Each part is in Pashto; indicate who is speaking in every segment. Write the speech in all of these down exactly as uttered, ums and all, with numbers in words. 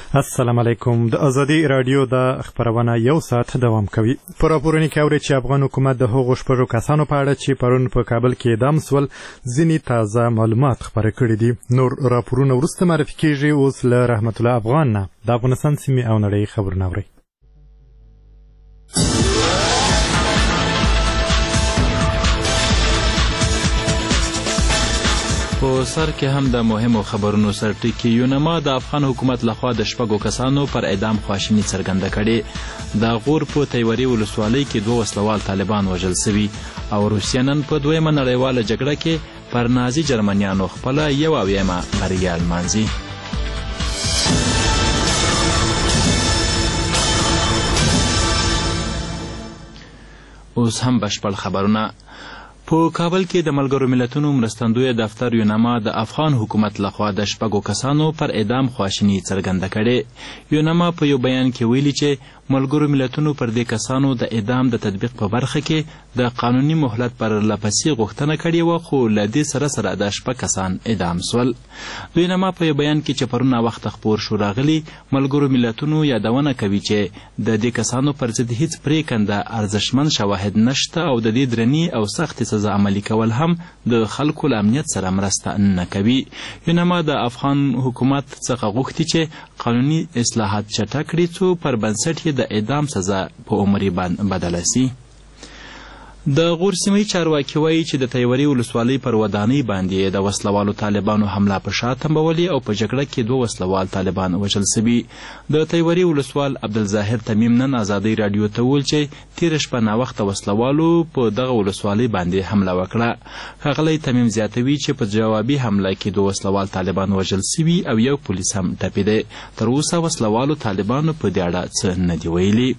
Speaker 1: السلام علیکم. د ازادي رادیو د خبرونه یو ساعت دوام کوي. په راپورونو کې اوري چې افغان حکومت د هغو شپږو کسانو په اړه چې پرون په کابل کې اعدام شول ځینې تازه معلومات خپاره کړي دي. نور راپورونه وروسته معرفي کېږي. اوس له رحمت الله افغان نه د افغانستان سیمې او نړۍ خبرونه اورئ.
Speaker 2: په سر کې هم د مهمو خبرونو سرټکی یونما د افغان حکومت لخوا د شپږو کسانو پر اعدام خواشیني څرګنده کړې. د غور په تیوري ولسوالۍ کې دوه وسلوال طالبان وژل سوي او روسیه نن په دویمه نړیواله جګړه کې پر نازي جرمنیانو خپله یوه اویمه بریا لمانځي. اوس هم بشپړ خبرونه. په کابل کې د ملګرو ملتونو مرستندویه دفتر یونما د افغان حکومت لخوا د شپږو کسانو پر اعدام خواشیني څرګنده کړې. یونما په یو بیان کې ویلي چې ملګرو ملتونو پر دې کسانو د اعدام د تطبیق په برخه کې د قانوني مهلت پر لپسې غوښتنه کړې وه، خو له دې سره سره د شپږ کسان اعدام سول. یونما په یو بیان کې چې پرون ناوخته خپور شو راغلي ملګرو ملتونو یادونه کوي چې د دې کسانو پر ضد هیڅ پرېکنده ارزښتمن شواهد نشته او د دې درنې او سختې سزا عملي کول هم د خلکو له امنیت سره مرسته نه کوي. یونما د افغان حکومت څخه غوښتي چې قانوني اصلاحات چټک کړي څو پر بنسټ یې د اعدام سزا په عمري بدله سي. د غور سیمې چارواکي وایي چې د تیوري ولسوالۍ پر ودانۍ باندې د وسلوالو طالبانو حمله په شا تمبولي او په جګړه کې دوه وسلوال طالبان وژل سوي. د تیوري ولسوال عبدالظاهر تمیم نن ازادۍ راډیو ته وویل چې تېره شپه ناوخته وسلوالو په دغه ولسوالۍ باندې حمله وکړه. ښاغلی تمیم زیاتوي چې په جوابي حمله کې دوه وسلوال طالبان وژل سوي او یو پولیس هم ټپي دی. تر اوسه وسلوالو طالبانو په دې اړه څه نه دي ویلي.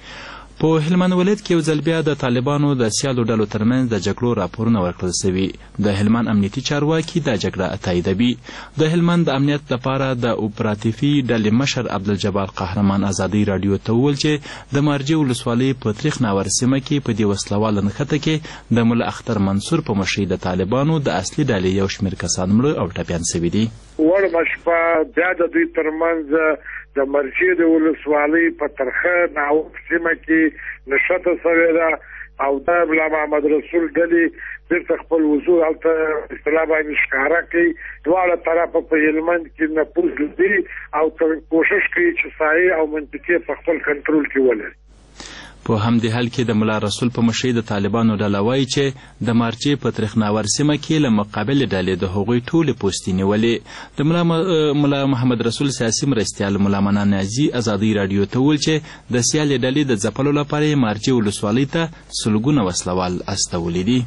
Speaker 2: په هلمند ولایت کې یو ځل بیا د طالبانو د سیالو ډلو ترمنځ د جګړو راپورونه ورکړل سوي. د هلمند امنیتي چارواکي دا جګړه تاییدوي. د هلمند د امنیت لپاره د اپراتیفي ډلې مشر عبدالجبار قهرمان ازادۍ راډیو ته وویل چې د مارجې ولسوالۍ په تریخ ناور سیمه کې په دې وسلواله نښته کې د ملا اختر منصور په مشرۍ د طالبانو د اصلي ډلې یو شمېر کسان مړه او ټپیان سوي دي.
Speaker 3: وړمه شپه بیا د دوی ترمنځ د مرجې د ولسوالۍ په ترخه ناوک سیمه کې نښته سوې ده او د ملا محمد رسول ډلې بیرته خپل وضوح هلته اصطلاح باندې ښکاره کوي. دواړه طرفه په هلمند کې نفوذ لري او کوشش کوي چې صحیح او منطقي په خپل کنټرول کې ولري.
Speaker 2: په همدې حال کې د ملا رسول په مشرۍ د طالبانو ډله وایي چې د مارجې په تریخناور سیمه کې له مقابلې ډلې د هغوی ټولې پوستې نیولې. د ملا ملا محمد رسول سیاسي مرستیال ملا منان نازي ازادۍ راډیو ته وویل چې د سیالې ډلې د ځپلو لپاره یې مارجې ولسوالۍ ته سلګونه وسلوال استولي دي.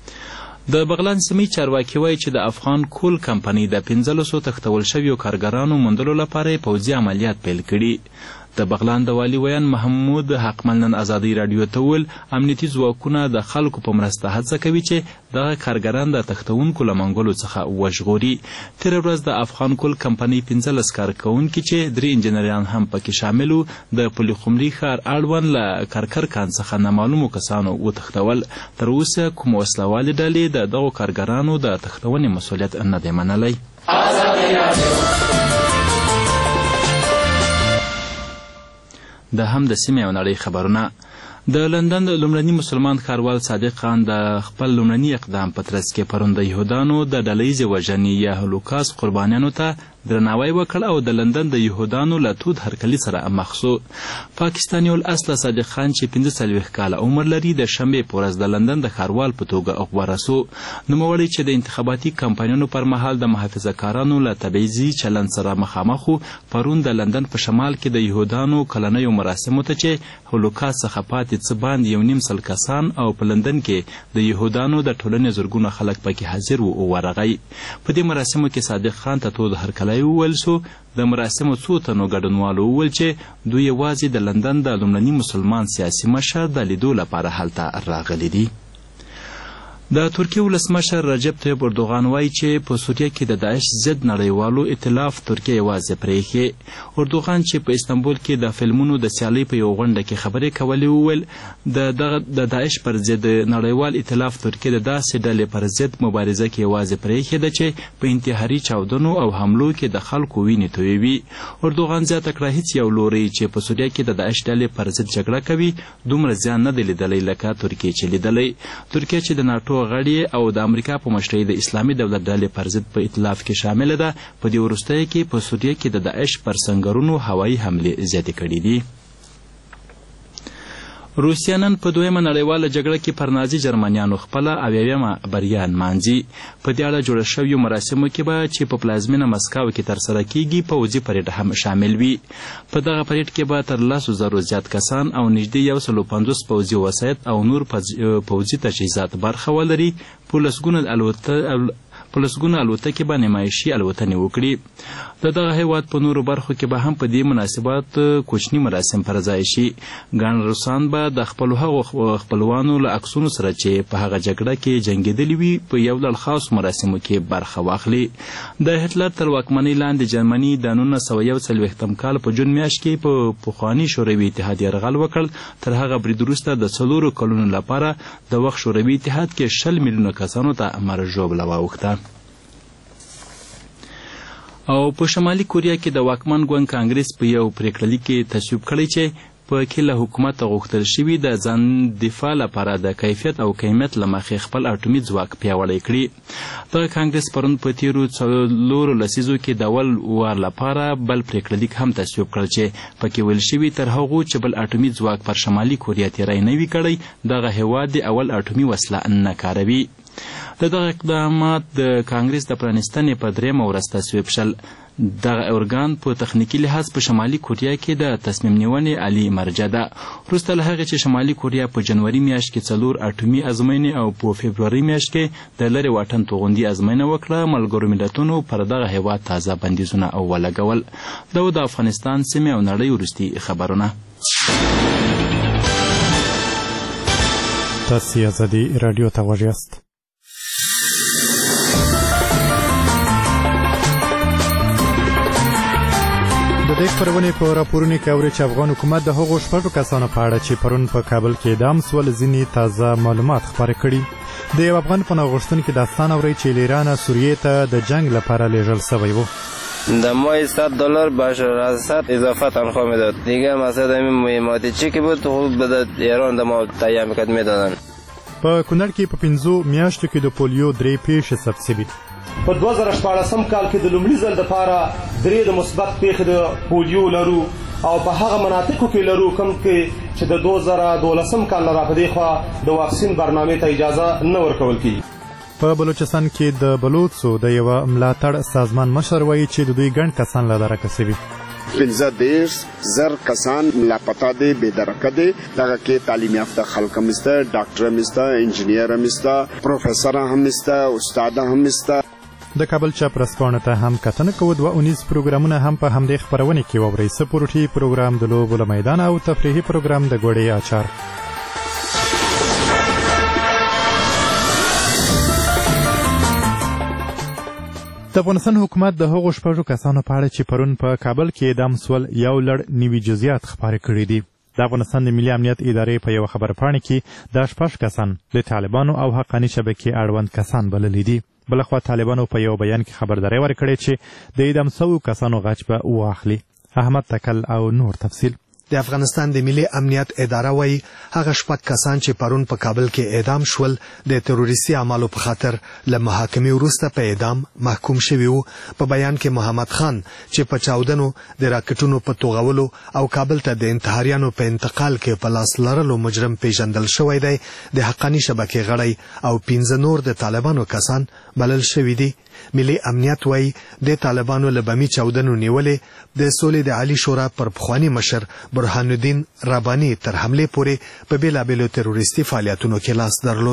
Speaker 2: د بغلان سیمې چارواکي وایي چې د افغان کول کمپنۍ د پنځلسو تښتول شویو کارګرانو موندلو لپاره یې پوځي عملیات پیل کړي. د بغلان د والي ویان محمود حقمل نن ازادۍ راډیو ته وویل امنیتي ځواکونه د خلکو په مرسته هڅه کوي چې دغه کارګران د تښتونکو له منګولو څخه وژغوري. تېره ورځ د افغان کول کمپنۍ پنځلس کارکوونکي چې درې انجنیران هم پکې شامل وو د پلخمري ښار اړوند له کرکر کان څخه نامعلومو کسانو وتښتول. تر اوسه کوم وسلوالې ډلې د دغو کارګرانو د تښتونې مسؤلیت نه دی منلی. د هم د سیمې او نړۍ خبرونه. د لندن د لومړني مسلمان ښاروال صادق خان د خپل لومړني اقدام په ترڅ کې پرون د یهودانو د ډلهیزې وژنې یا هولوکاست قربانیانو ته درناوی وکړ او د لندن د یهودانو له تود هرکلي سره مخ شو. پاکستاني الاصله صادق خان چې پنځه څلوېښت کاله عمر لري د شنبې په ورځ د لندن د ښاروال په توګه غوره سو. نوموړی چې د انتخاباتي کمپاینونو پر مهال د محافظه کارانو له تبعیضي چلند سره مخامخ و پرون د لندن په شمال کې د یهودانو کلنیو مراسمو ته چې هولوکاست څخه پاتې څه باندې یو نیم سل کسان او په لندن کې د یهودانو د ټولنې زرګونه خلک پکې حاضر وو ورغی. په دې مراسمو کې صادق خان ته تود هرکلی وویل سو. د مراسمو څو تنو ګډونوالو وویل چې دوی یوازې د لندن د لومړني مسلمان سیاسي مشر د لیدو لپاره هلته راغلي دي. د ترکیې ولسمشر رجب طیب اردوغان وایي چې په سوریه کې د داعش ضد نړیوالو ائتلاف ترکیه یوازې پرېښې. اردوغان چې په استانبول کې د فلمونو د سیالۍ په یوه غونډه کې خبرې کولې وویل د داعش پر ضد نړیوال ائتلاف ترکیه د داسې ډلې پر ضد مبارزه کې یوازې پرېښې ده چې په انتحاري چاودنو او حملو کې د خلکو وینې تویوي. اردوغان زیاته کړه هیڅ یو لوری چې په سوریه کې د داعش ډلې پر ضد جګړه کوي دومره زیان نه دی لیدلی لکه ترکیې چې لیدلی. ترکیه چې د ناټو غړي او د امریکا په مشرۍ د اسلامي دولت ډلې پر ضد په ائتلاف کې شامله ده په دې وروستیو کې په سوریه کې د داعش پر سنګرونو هوایي حملې زیاتې کړي دي. روسیه نن په دویمه نړیواله جګړه کې پر نازي جرمنیانو خپله اویایمه بریا نمانځي. په دې اړه جوړه شویو مراسمو کې به چې په پلازمینه مسکو کې ترسره کیږي پوځي پریډ هم شامل وي. په دغه پریډ کې به تر لسو زرو زیات کسان او نږدې یو سلو پنځوس پوځي وسایط او نور پوځي تجهیزات برخه ولري. په لسګونه الوت په لسګونه الوتکې به نمایشي الوتنې وکړي. د دغه هیواد په نورو برخو کې به هم په دې مناسبات کوچني مراسم پر ځای شي. ګڼ روسان به د خپلو هغو خپلوانو له عکسونو سره چې په هغه جګړه کې جنګېدلي وي په یو ډول خاصو مراسمو کې برخه واخلي. د هټلر تر واکمنۍ لاندې جرمني د نولس سوه یو څلوېښتم کال په جون میاشت کې په پخواني شوروي اتحاد یرغل وکړ. تر هغه برید وروسته د څلورو کلونو لپاره د وخت شوروي اتحاد کې شل میلیونه کسانو ته مرګ ژوبله واوښته. او په شمالي کوریا کې د واکمن ګوند کانګرس په یو پریکړه لیک کې تصویب کړی چې په کې له حکومت غوښتل شوي د ځان دفاع لپاره د کیفیت او کمیت له مخې خپل اټومي ځواک پیاوړی کړي. دغه کانګرس پرون په تیرو څلورو لسیزو کې د اول وار لپاره بل پریکړه لیک هم تصویب کړ چې پکې ویل شوي تر هغو چې بل اټومي ځواک پر شمالي کوریا تیری نه وي کړی دغه هیواد د اول اټومي وسله نه کاروي. د دغه اقدامات د کانګرس د پرانیستنې په درېیمه ورځ تصویب شل. دغه ارګان په تخنیکي لحاظ په شمالي کوریا کې د تصمیم نیونې عالي مرجع ده. وروسته له هغې چې شمالي کوریا په جنوري میاشت کې څلور اټومي ازموینې او په فبروري میاشت کې د لرې واټن توغندي ازموینه وکړه ملګرو ملتونو پر دغه هیواد تازه بندیزونه ولګول. دا د افغانستان سیمې او نړۍ وروستي خبرونه.
Speaker 1: تاسې ازادي راډیو ته غوږ یاست. د دې خبرونې په راپورونو کې اوري چې افغان حکومت د هغو شپږو کسانو په اړه چې پرون په کابل کې اعدام سول ځینې تازه معلومات خپاره کړي. د یو افغان په نغښتونکو داستان اوري چې له ایران سوریې ته د جنگ لپاره لیږل شوی و.
Speaker 4: در ماه صد دلار بشار الاسد اضافه تنخواه میداد. دیگه مثلا این مهماتی چی که بود خوب به ایران د ما تهیه میکرد میدادن.
Speaker 1: په کونړ کې په پنځو میاشتو کې د پولیو درې پیښې ثبت شوي.
Speaker 5: په دوه زره شپاړسم کال کې د لومړي ځل دپاره درې د مثبت پیښې د پولیو لرو او په هغه مناطقو کې لرو کوم کې چې د دوه زره دولسم کال نه راپدې خوا د واکسین برنامې ته اجازه نه ورکول کېږي.
Speaker 1: په بلوچستان کې د بلوڅو د یوه ملاتړ سازمان مشر وایي چې د دوی ګڼ کسان له درکه شوي.
Speaker 6: پنځه دېرش زر کسان لاپتا دي بېدرکه دي. دغه کې تعلیم یافته خلک هم شته، ډاکټر هم شته، انجینیر هم شته، پروفیسر هم شته، استاد هم شته.
Speaker 1: د کابل چاپ رسپانه ته هم کتنه کوو. دوه اونیز پروګرامونه هم په همدې خپرونې کې واورئ. سپورټي پروګرام د لوبو له میدان او تفریحي پروګرام د ګوړې اچار. د افغانستان حکومت د هغو شپږو کسانو په اړه چې پرون په کابل کې اعدام سول یو لړ نوي جزئیات خپاره کړي دي. د افغانستان د ملي امنیت ادارې په یو خبرپاڼه کې دا شپږ کسان د طالبانو او حقاني شبکې اړوند کسان بللي دي. بلخوا طالبانو په یو بیان کې خبرداری ورکړې چې د اعدام شویو کسانو غچ به واخلي. احمد تکل او نور تفصیل.
Speaker 7: د افغانستان د ملي امنیت اداره وایي هغه شپږ کسان چې پرون په کابل کې اعدام شول د تروریستي اعمالو په خاطر له محاکمې وروسته په اعدام محکوم شوي وو. په بیان کې محمد خان چې په چاودنو د راکټونو په توغولو او کابل ته د انتحاریانو په انتقال کې په لاس لرلو مجرم پیژندل شوی دی. د حقاني شبکې غړی او پنځه نور د طالبانو کسان بلل شوي دي. ملي امنیت وایي د طالبانو له بمي چاودنو نیولې د سولې د عالی شورا پر پخواني مشر برهان الدین رباني تر حملې پورې په بیلابیلو تروریستي فعالیتونو کې لاس درلود.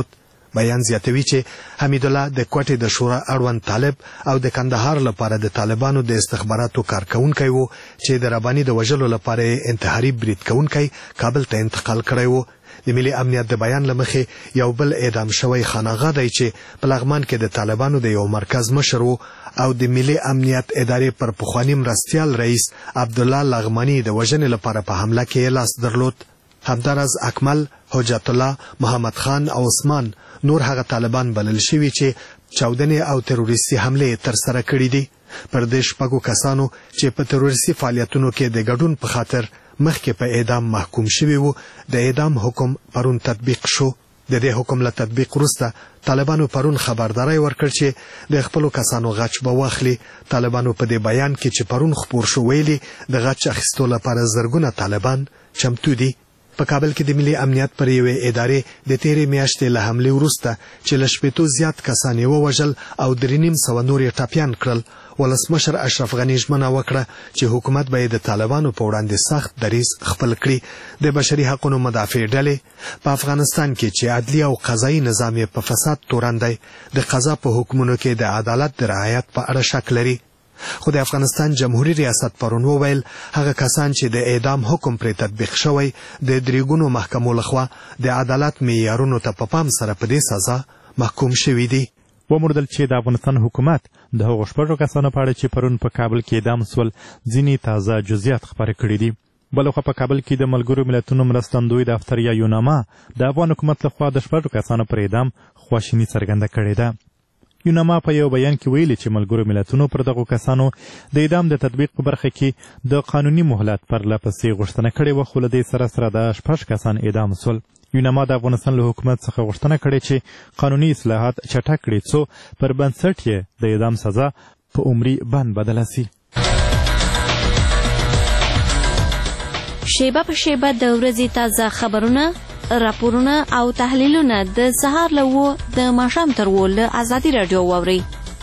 Speaker 7: بیان زیاتوي چې حمید الله د کوټې د شورا اړوند طالب او د کندهار لپاره د طالبانو د استخباراتو کارکونکي وو چې د رباني د وژلو لپاره انتحاري برید کوونکی کابل ته انتقال کړی وو. د ملي امنیت د بیان لمخې یو بل اعدام شوی خانغه دی چې په لغمان کې د طالبانو د یو مرکز مشر وو او د ملي امنیت ادارې پر پخوانی مرستیال رئیس عبدالله لغمانی د وژنې لپاره په حمله کې لاس درلود. همداراز اکمل، حجت الله، محمد خان او عثمان نور هغه طالبان بلل شوي چې چاودنې او تروریستي حمله تر سره کړې دي. پر دې شپږو کسانو چې په تروریستي فعالیتونو کې د ګډون په خاطر مخکې په اعدام محکوم شوي وو د اعدام حکم پرون تطبیق شو. د دې حکم له تطبیق وروسته طالبانو پرون خبرداري ورکړ چې د خپلو کسانو غچ به واخلي. طالبانو په دې بیان کې چې پرون خپور شو ویلي د غچ اخیستو لپاره زرګونه طالبان چمتو دي. په کابل کې د ملي امنیت پر یوې ادارې د تیرې میاشتې له حملې وروسته چې له شپېتو زیات کسان یې ووژل او درې نیم سوه نور یې ټپیان کړل. ولسمشر اشرف غني ژمنه وکړه چې حکومت به د طالبانو په وړاندې سخت دریځ خپل کړي. د بشري حقوقو مدافع ډلې په افغانستان کې چې عدلي او قضایي نظام یې په فساد تورن دی د قضا په حکمونو کې د عدالت د رعایت په اړه شک لري. خو د افغانستان جمهوریت ریاست پرون وویل هغه کسان چې د اعدام حکم پرې تطبیق شوی د درېګونو محکمو لخوا د عدالت معیارونو ته په پام سره په دې سزا محکوم شوي دي.
Speaker 1: وموندل چې د افغانستان حکومت د هغو شپږو کسانو په اړه چې پرون په کابل کې اعدام سول ځینې تازه جزئیات خپاره کړي دي. بلخوا په کابل کې د ملګرو ملتونو مرستندوی دفتر یا یوناما د افغان حکومت لخوا د شپږو کسانو پر اعدام خواشیني څرګنده کړې ده. یوناما په یو بیان کې ویلي چې ملګرو ملتونو پر دغو کسانو د اعدام د تطبیق په برخه کې د قانوني مهلت پرله پسې غوښتنه کړې وه، خو له دې سره سره د شپږ کسان اعدام سول. یوناما د افغانستان له حکومت څخه غوښتنه کړې چې قانوني اصلاحات چټک کړي څو پر بنسټ یې د اعدام سزا په عمري بند بدله سي.
Speaker 8: شیبه په شیبه د ورځې تازه خبرونه، راپورونه او تحلیلونه د سهار له اوو د ماښام تر اوو له ازادي راډیو واورئ.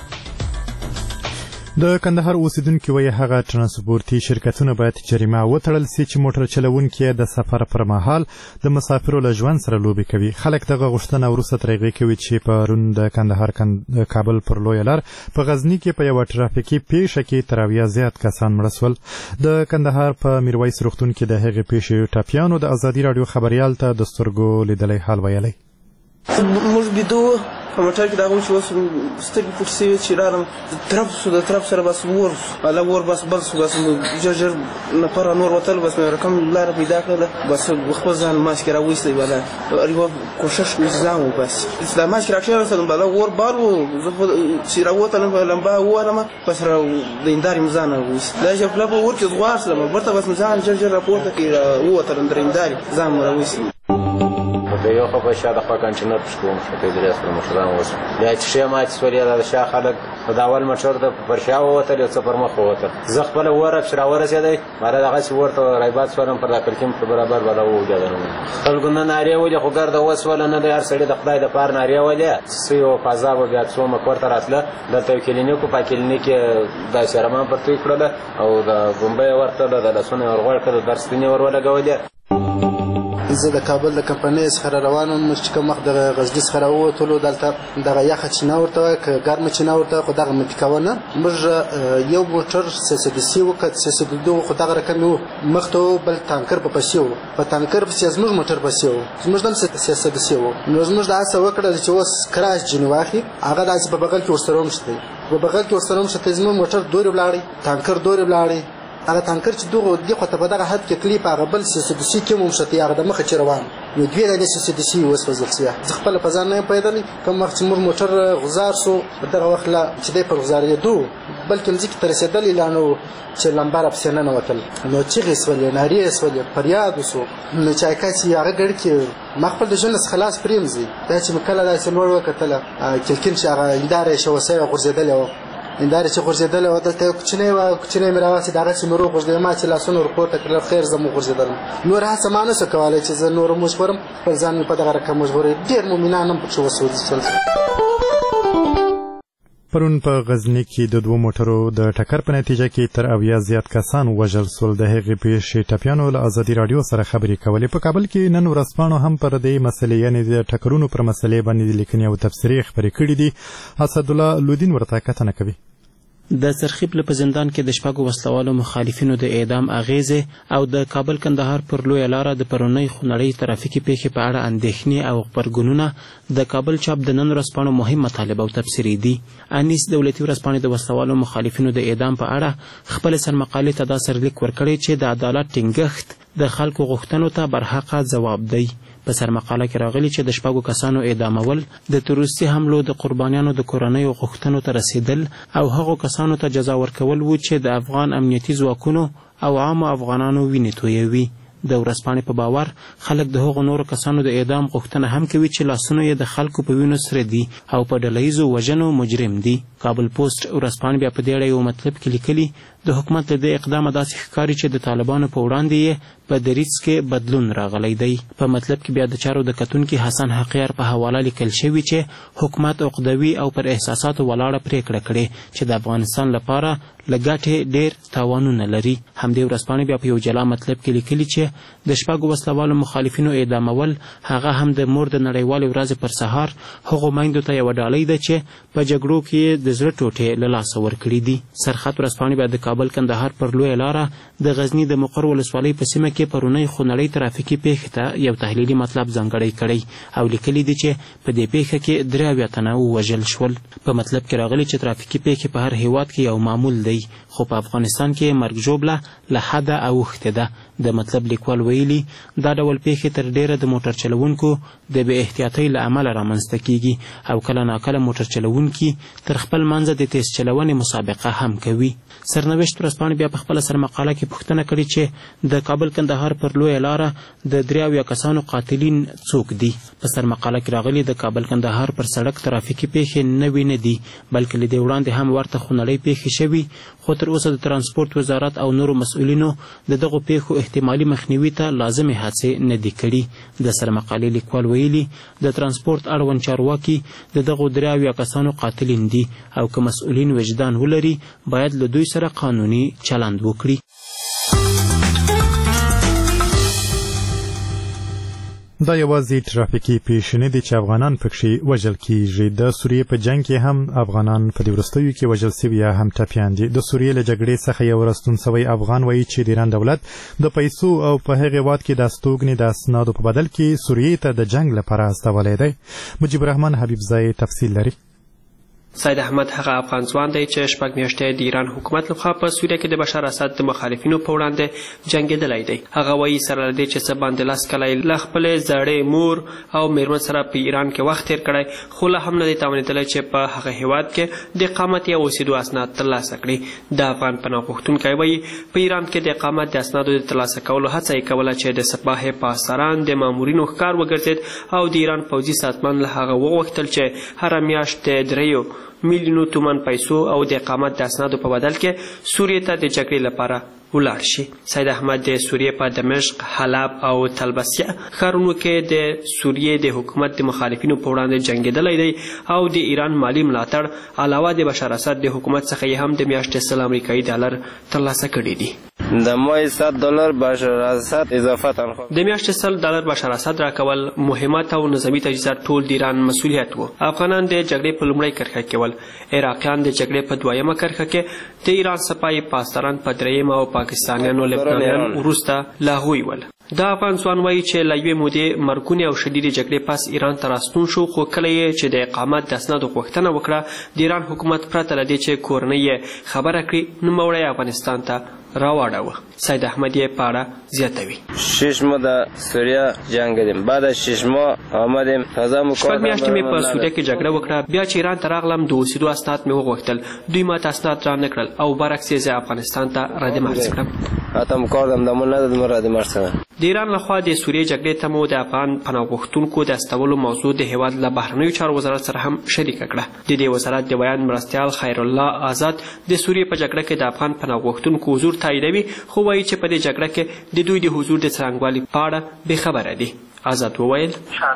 Speaker 1: د کندهار اوسیدونکي وایي هغه ترانسپورتي شرکتونه باید جریمه وتړل سي چې موټر چلوونکي د سفر پر مهال د مسافرو له ژوند سره لوبې کوي. خلک دغه غوښتنه وروسته تر هغې کوي چې پرون د کندهار کابل پر لویه لار په غزني کې په یوه ترافیکي پیښه کې تر اویا زیات کسان مړه سول. د کندهار په میرویس روغتون کې د هغې پیښې ټپیانو د ازادي راډیو خبریال ته د سترګو لیدلی حال ویلی.
Speaker 9: موږ بیده وو په موټر کې د هغوی چې اوس سترګې پټې شوې چې راغلم ترپ سو د ترپ سره بس ور سو هله ور بس بل سو بس ژر ژر نفره نور وتل بس مې رقم لاره پیدا کړله بس خپل ځان ماسک راویستی بله یوه کوشش مې ځان وباسي دا ماسک راکښېناستلم بله ور بار و زه چې راووتلم په لمبه ووهلمه بس را د هندارې مې ځان راویست دا ژبله په ور کې ځغواړسلم برته بس مې ځان ژر ژر راپورته کړي ووتلم در هندارې ځان مې راویست.
Speaker 4: د یو خوا په شا د خوا کنټینر پشکو مو په درې سپر مشران وسو بیا چې ښې ماتې سولې د شا خلک د اول موټر د پر شا ووتل یو څه پر مخ ووتل زه خپله وره پسې راورسېدی ماره دغسې ورته رایبات سولم پر دا کړکۍ په برابر به راووګېدلم خلکو نه نارې ولې خو ګرده وسوله نه دی هر سړي د خدای دپاره نارې ولې څه یو فضا به بیا څو مه کور ته راتله دلته یو کلینیک و په کلینیک یې داسې رمان پر توی کړله او د ګومبه یې ورتله د لاسونه یې ورغوړ کړل درس سپینې ور ولګولې.
Speaker 10: زه د کابل د کمپنۍ څخه را روان وم چې کوم وخت دغه غزني څخه راووتلو دلته دغه یخه چینه ورته وایي که ګرمه چینه ورته وایي خو دغه مې پیکوه نه موږ یو موټر سیسدسي وکړ سیسدو خو دغه رقم و مخته و بل تانکر په پسې و په تانکر پسې زموږ موټر پسې و زموږ هم سیسدسي و نو زموږ دا هڅه وکړه چې اوس کراس جینې واخلي هغه داسې په بغل کې ورسره ومشتی په بغل کې ورسره ومشتی زموږ موټر دورې ولاړی تانکر دورې ولاړی هغه تانکر چې دغه دې خواته په دغه حد کې تلي په هغه بل سیسدسي کې ومشتی هغه د مخه چې روان نو دوی د سیسدسي وسوځل سوه زه خپله په ځان نه یم پوهېدلی کوم وخت چې موږ موټر غزار سو په دغه وخت لا چې دی پر غزارېدو بلکې مځکې ته رسېدلی لا نه و چې لمبه راپسې ننوتل نو چغې سولې نارې سولې فریاد وسو نو چې هکا چې هغه ګړ کې ما خپل د ژوند څخه خلاص پرېمځي دا چې مې کله داسې لوړ وکتله کلکین چې هغه هنداره یې شوه سوې غورځېدلې وه هندارې چې غورځېدلې وه دلته یو کوچنی وه کوچنی مې راواسي د هغه چې مې روغورځېدل ما چې لاسونه ورپورته کړل خیر زه مو غورځېدلم نور هڅه ما نشو کولی چې زه نور مجبورم خپل ځان مې په دغه رقم مجبوروي ډېر مؤمنان هم پکښې وسوځل.
Speaker 1: پرون په غزنی کې د دوه موټرو د ټکر په نتیجه کې تر اویا زیات کسان وژل سول. د هغې پیښې ټپیانو له ازادي راډیو سره خبرې کولې. په کابل کې نن ورځپاڼو هم پر دې مسلې یعنې د ټکرونو پر مسلې باندې لیکنې او تبصرې خپرې کړي دي. اسدالله لودین ورته کتنه کوي.
Speaker 11: د سرخیب په زندان کې د شپږو وسلوالو مخالفینو د اعدام اغیزې او د کابل کندهار پر لویه لاره د پرونۍ خونړۍ ترافیکي پیښې په اړه اندېښنې او غبرګونونه د کابل چاپ د نن ورځپاڼو مهم مطالب او تبصرې دي. انیس دولتي ورځپاڼې د وسلوالو مخالفینو د اعدام په اړه خپل سرمقالې ته دا سرلیک ورکړی چې د عدالت ټینګښت د خلکو غوښتنو ته برحقه ځواب دی. په سرمقاله کې راغلي چې د شپږو کسانو اعدامول د تروریستي حملو د قربانیانو د کورنیو غوښتنو ته رسیدل او هغو کسانو ته جزا ورکول و چې د افغان امنیتي ځواکونو او عامو افغانانو وینې تویوي. د ورځپاڼې په باور خلک د هغو نورو کسانو د اعدام غوښتنه هم کوي چې لاسونه یې د خلکو په وینو سره دي او په ډلهییزو وژنو مجرم دي. کابل پوسټ ورځپاڼې بیا په دې اړه یو مطلب کې لیکلي د حکومت له دې اقدامه داسې ښکاري چې د طالبانو په وړاندې یې په دریځ کې بدلون راغلی دی. په مطلب کې بیا د چارو د کتونکي حسن حقیار په حواله لیکل شوي چې حکومت عقدوي او پر احساساتو ولاړه پریکړه کړې چې د افغانستان لپاره له ګټې ډېر تاوانونه لري. همدې ورځپاڼې بیا په یو جلا مطلب کې لیکلي چې د شپږو وسلوالو مخالفینو اعدامول هغه هم د مور د نړیوالې ورځې پر سهار هغو میندو ته یوه ډالۍ ده چې په جګړو کې د زړه ټوټې له لاسه ورکړي دي. سرخط ورځپاڼې بیا د کابل کندهار پر لویه لاره د غزني د مقر ولسوالۍ په سیمه کې پرونۍ خونړۍ ترافیکي پیښې ته یو تحلیلي مطلب ځانګړی کړی او لیکلي دي چې په دې پیښه کې درې اویا تنه ووژل شول. په مطلب کې راغلي چې ترافیکي پیښې په هر هیواد کې یو معمول دی خو په افغانستان کې مرګ ژوبله له حده اوښتې ده. د مطلب لیکوال ویلي دا ډول پیښې تر ډیره د موټر چلوونکو د بې احتیاطۍ له امله رامنځته کیږي او کله ناکله موټر چلوونکي تر خپل منځه د تیز چلونې مسابقه هم کوي. سرنوشت ورځپاڼې بیا په خپله سرمقاله کې پوښتنه کړې چې د کابل کندهار پر لویه لاره د درې اویا کسانو قاتلین څوک دي. په سرمقاله کې راغلي د کابل کندهار پر سړک ترافیکي پیښې نوې نه دي بلکې له دې وړاندې هم ورته خونړۍ پیښې شوي خو تر اوسه د ترانسپورت وزارت او نورو مسؤلینو د دغو پیښو احتمالي مخنیوي ته لازمې هڅې نه دي کړي. د سرمقالې لیکوال ویلي د ترانسپورت اړوند چارواکي د دغو درې اویا کسانو قاتلین دي او که مسؤلین وجدان ولري باید له دوی سره قانوني چلند وکړي.
Speaker 1: دا یوازې ترافیکي پیښې نه دي چې افغانان پکښې وژل کیږي. د سوریې په جنګ کې هم افغانان په دې وروستیو کې وژل سوي یا هم ټپیان دي. د سوریې له جګړې څخه یو راستون سوی افغان وایي چې د ایران دولت د پیسو او په هغې هېواد کې د استوګنې د اسنادو په بدل کې سوریې ته د جنګ لپاره استولی دی. مجیب الرحمن حبیبزی تفصیل لري.
Speaker 12: سید احمد هغه افغان ځوان دی چې شپږ میاشتې د ایران حکومت لخوا په سوریه کې د بشار اسد د مخالفینو په وړاندې جنګېدلی دی. هغه وایي سره له دې چې څه باندې لس کاله له خپلې زړې مور او میرمن سره په ایران کې وخت تېر کړی خو لا هم نه دی توانېدلی چې په هغه هېواد کې د اقامت یا اوسېدو اسناد ترلاسه کړي. د افغان پناه غوښتونکی وایي په ایران کې د اقامت د اسنادو د ترلاسه کولو هڅه یې کوله چې د سپاه پاسداران د مامورینو ښکار وګرځېد او د ایران پوځي سازمان له هغه وغوښتل چې هره میاشت د دریو میلیونو تومن پیسو او د اقامت د اسنادو په بدل کې سوریې ته د جګړې لپاره ولاړ شي. سید احمد د سوریې په دمشق، حلب او طلبسیه ښارونو کې د سوریې د حکومت د مخالفینو په وړاندې جنګېدلی دی او د ایران مالی ملاتړ علاوه د بشار اسد د حکومت څخه یې هم د میاشتې سل امریکایي ډالر ترلاسه کړي دي.
Speaker 13: د مای صد دلار بشار اسد اضافه تنخواه
Speaker 12: د میاشتې سل ډالر بشار اسد راکول مهمات او نظامي تجهیزات ټول د ایران مسؤلیت و. افغانان د جګړې په لومړۍ کرښه کې ول، عراقیان د جګړې په دویمه کرښه کې، د ایران سپاه پاسداران په دریمه او پاکستانیانو لبنانیان وروسته له هغوی ول. دا افغان ځوان وایي چې له یوې مودې مرګونې او شدیدې جګړې پس ایران ته راستون شو خو کله یې چې د اقامت د اسنادو غوښتنه وکړه د ایران حکومت پرته له دې چې کورنۍ یې خبره کړي نوموړی افغانستان ته راواړوه. سید احمد یې په اړه زیاتوي.
Speaker 13: شش ماه د سوریه جنګیدم، بعد از شش ماه آمدیم تازه مو کار
Speaker 12: شپږ میاشتې مې په سوریه کې جګړه وکړه، بیا چې ایران ته راغلم د اوسېدو اسناد مې وغوښتل، دوی ماته اسناد را نه کړل او برعکس یې زه افغانستان ته ردمرز کړم.
Speaker 13: حتی مو کار دم دمون ندادم ردمرز کړم.
Speaker 12: د ایران لخوا د سوریې جګړې ته مو د افغان پناه غوښتونکو د استولو موضوع د هېواد له بهرنیو چارو وزارت سره هم شریکه کړه. د دې وزارت د بیان مرستیال خیرالله آزاد د سوریې په جګړه کې د افغان پناه غوښتونکو حضور تاییدوي خو وایي چې په دې جګړه کې د دوی د حضور د څرنګوالي په اړه بېخبره دي. آزاد وویل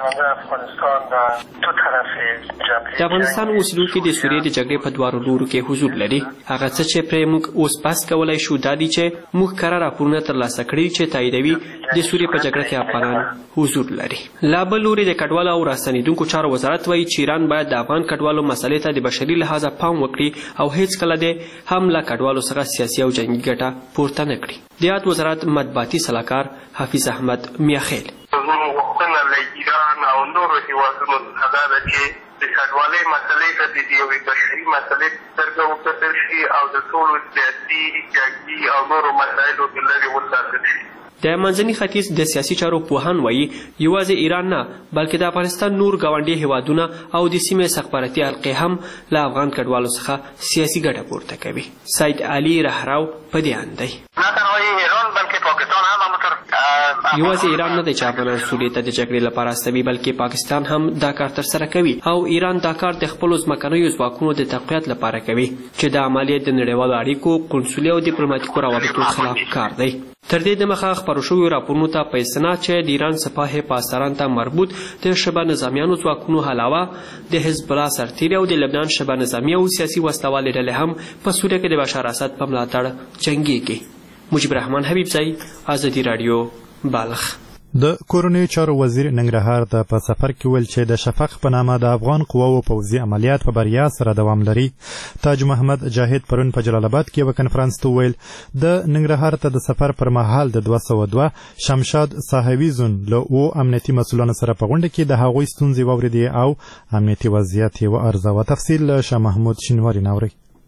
Speaker 12: د افغانستان اوسیدونکي د سوریې د جګړې په دواړو لورو کې حضور لري. هغه څه چې پرې موږ اوس بحث کولی شو دا دي چې موږ کره راپورونه ترلاسه کړي چې تاییدوي د سوریې په جګړه کې افغانان حضور لري. لا بل لوري د کډوالو او راستنېدونکو چارو وزارت وایي چې ایران باید د افغان کډوالو مسلې ته د بشري لحاظه پام وکړي او هیڅکله دې هم له کډوالو څخه سیاسي او جنګي ګټه پورته نه کړي. د یاد وزارت مطبوعاتي سلاکار حفیظ احمد میاخیل
Speaker 14: زموږ غوښتنه له ایران او نورو هېوادونو څخه دا ده چې د کډوالۍ مسلې ته د یوې بشري مسلې په سترګه وکتل شي او د ټولو سیاسي جنګي او نورو مسایلو د لرې وساتل شي.
Speaker 12: د منځني ختیځ د سیاسي چارو پوهان وایي یوازې ایران نه بلکې د افغانستان نور ګاونډي هیوادونه او د سیمې استخباراتي حلقې هم له افغان کډوالو څخه سیاسي ګټه پورته کوي. سید علي رهراو په دې اند دی یوازې ایران نه دی چې افغانان سوریې ته د جګړې لپاره استوي بلکې پاکستان هم دا کار ترسره کوي او ایران دا کار د خپلو ځمکنیو ځواکونو د تقویت لپاره کوي چې دا عملیه د نړیوالو اړیکو قونسلي او ډیپلوماتیکو روابطو خلاف کار دی. تر دې دمخه خپرو شویو راپورونو ته په استناد چې د ایران سپاه پاسداران ته مربوط د شبه نظامیانو ځواکونو علاوه د حزب الله سرتیري او د لبنان شبه نظامي او سیاسي وسلوالې ډلې هم په سوریه کې د بشار اسد په ملاتړ جنګېږي. مجيب الرحمن حبیبزی، ازادي راډیو، بالغ.
Speaker 1: د کورنیو چارو وزیر ننګرهار ته په سفر کې ویل چې د شفق په نامه د افغان قواوو پوځي عملیات په بریا سره دوام لري. تاج محمد جاهد پرون په جلال آباد کې یو کنفرانس ته ویل د ننګرهار ته د سفر پر مهال د دوه سوه دوه شمشاد صاحوي زون له اوو امنیتي مسؤلانو سره په غونډه کې د هغوی ستونزې واورېدې او امنیتي وضعیت یې وارزاوه. تفصیل له شاه محمود شینواري ناوري.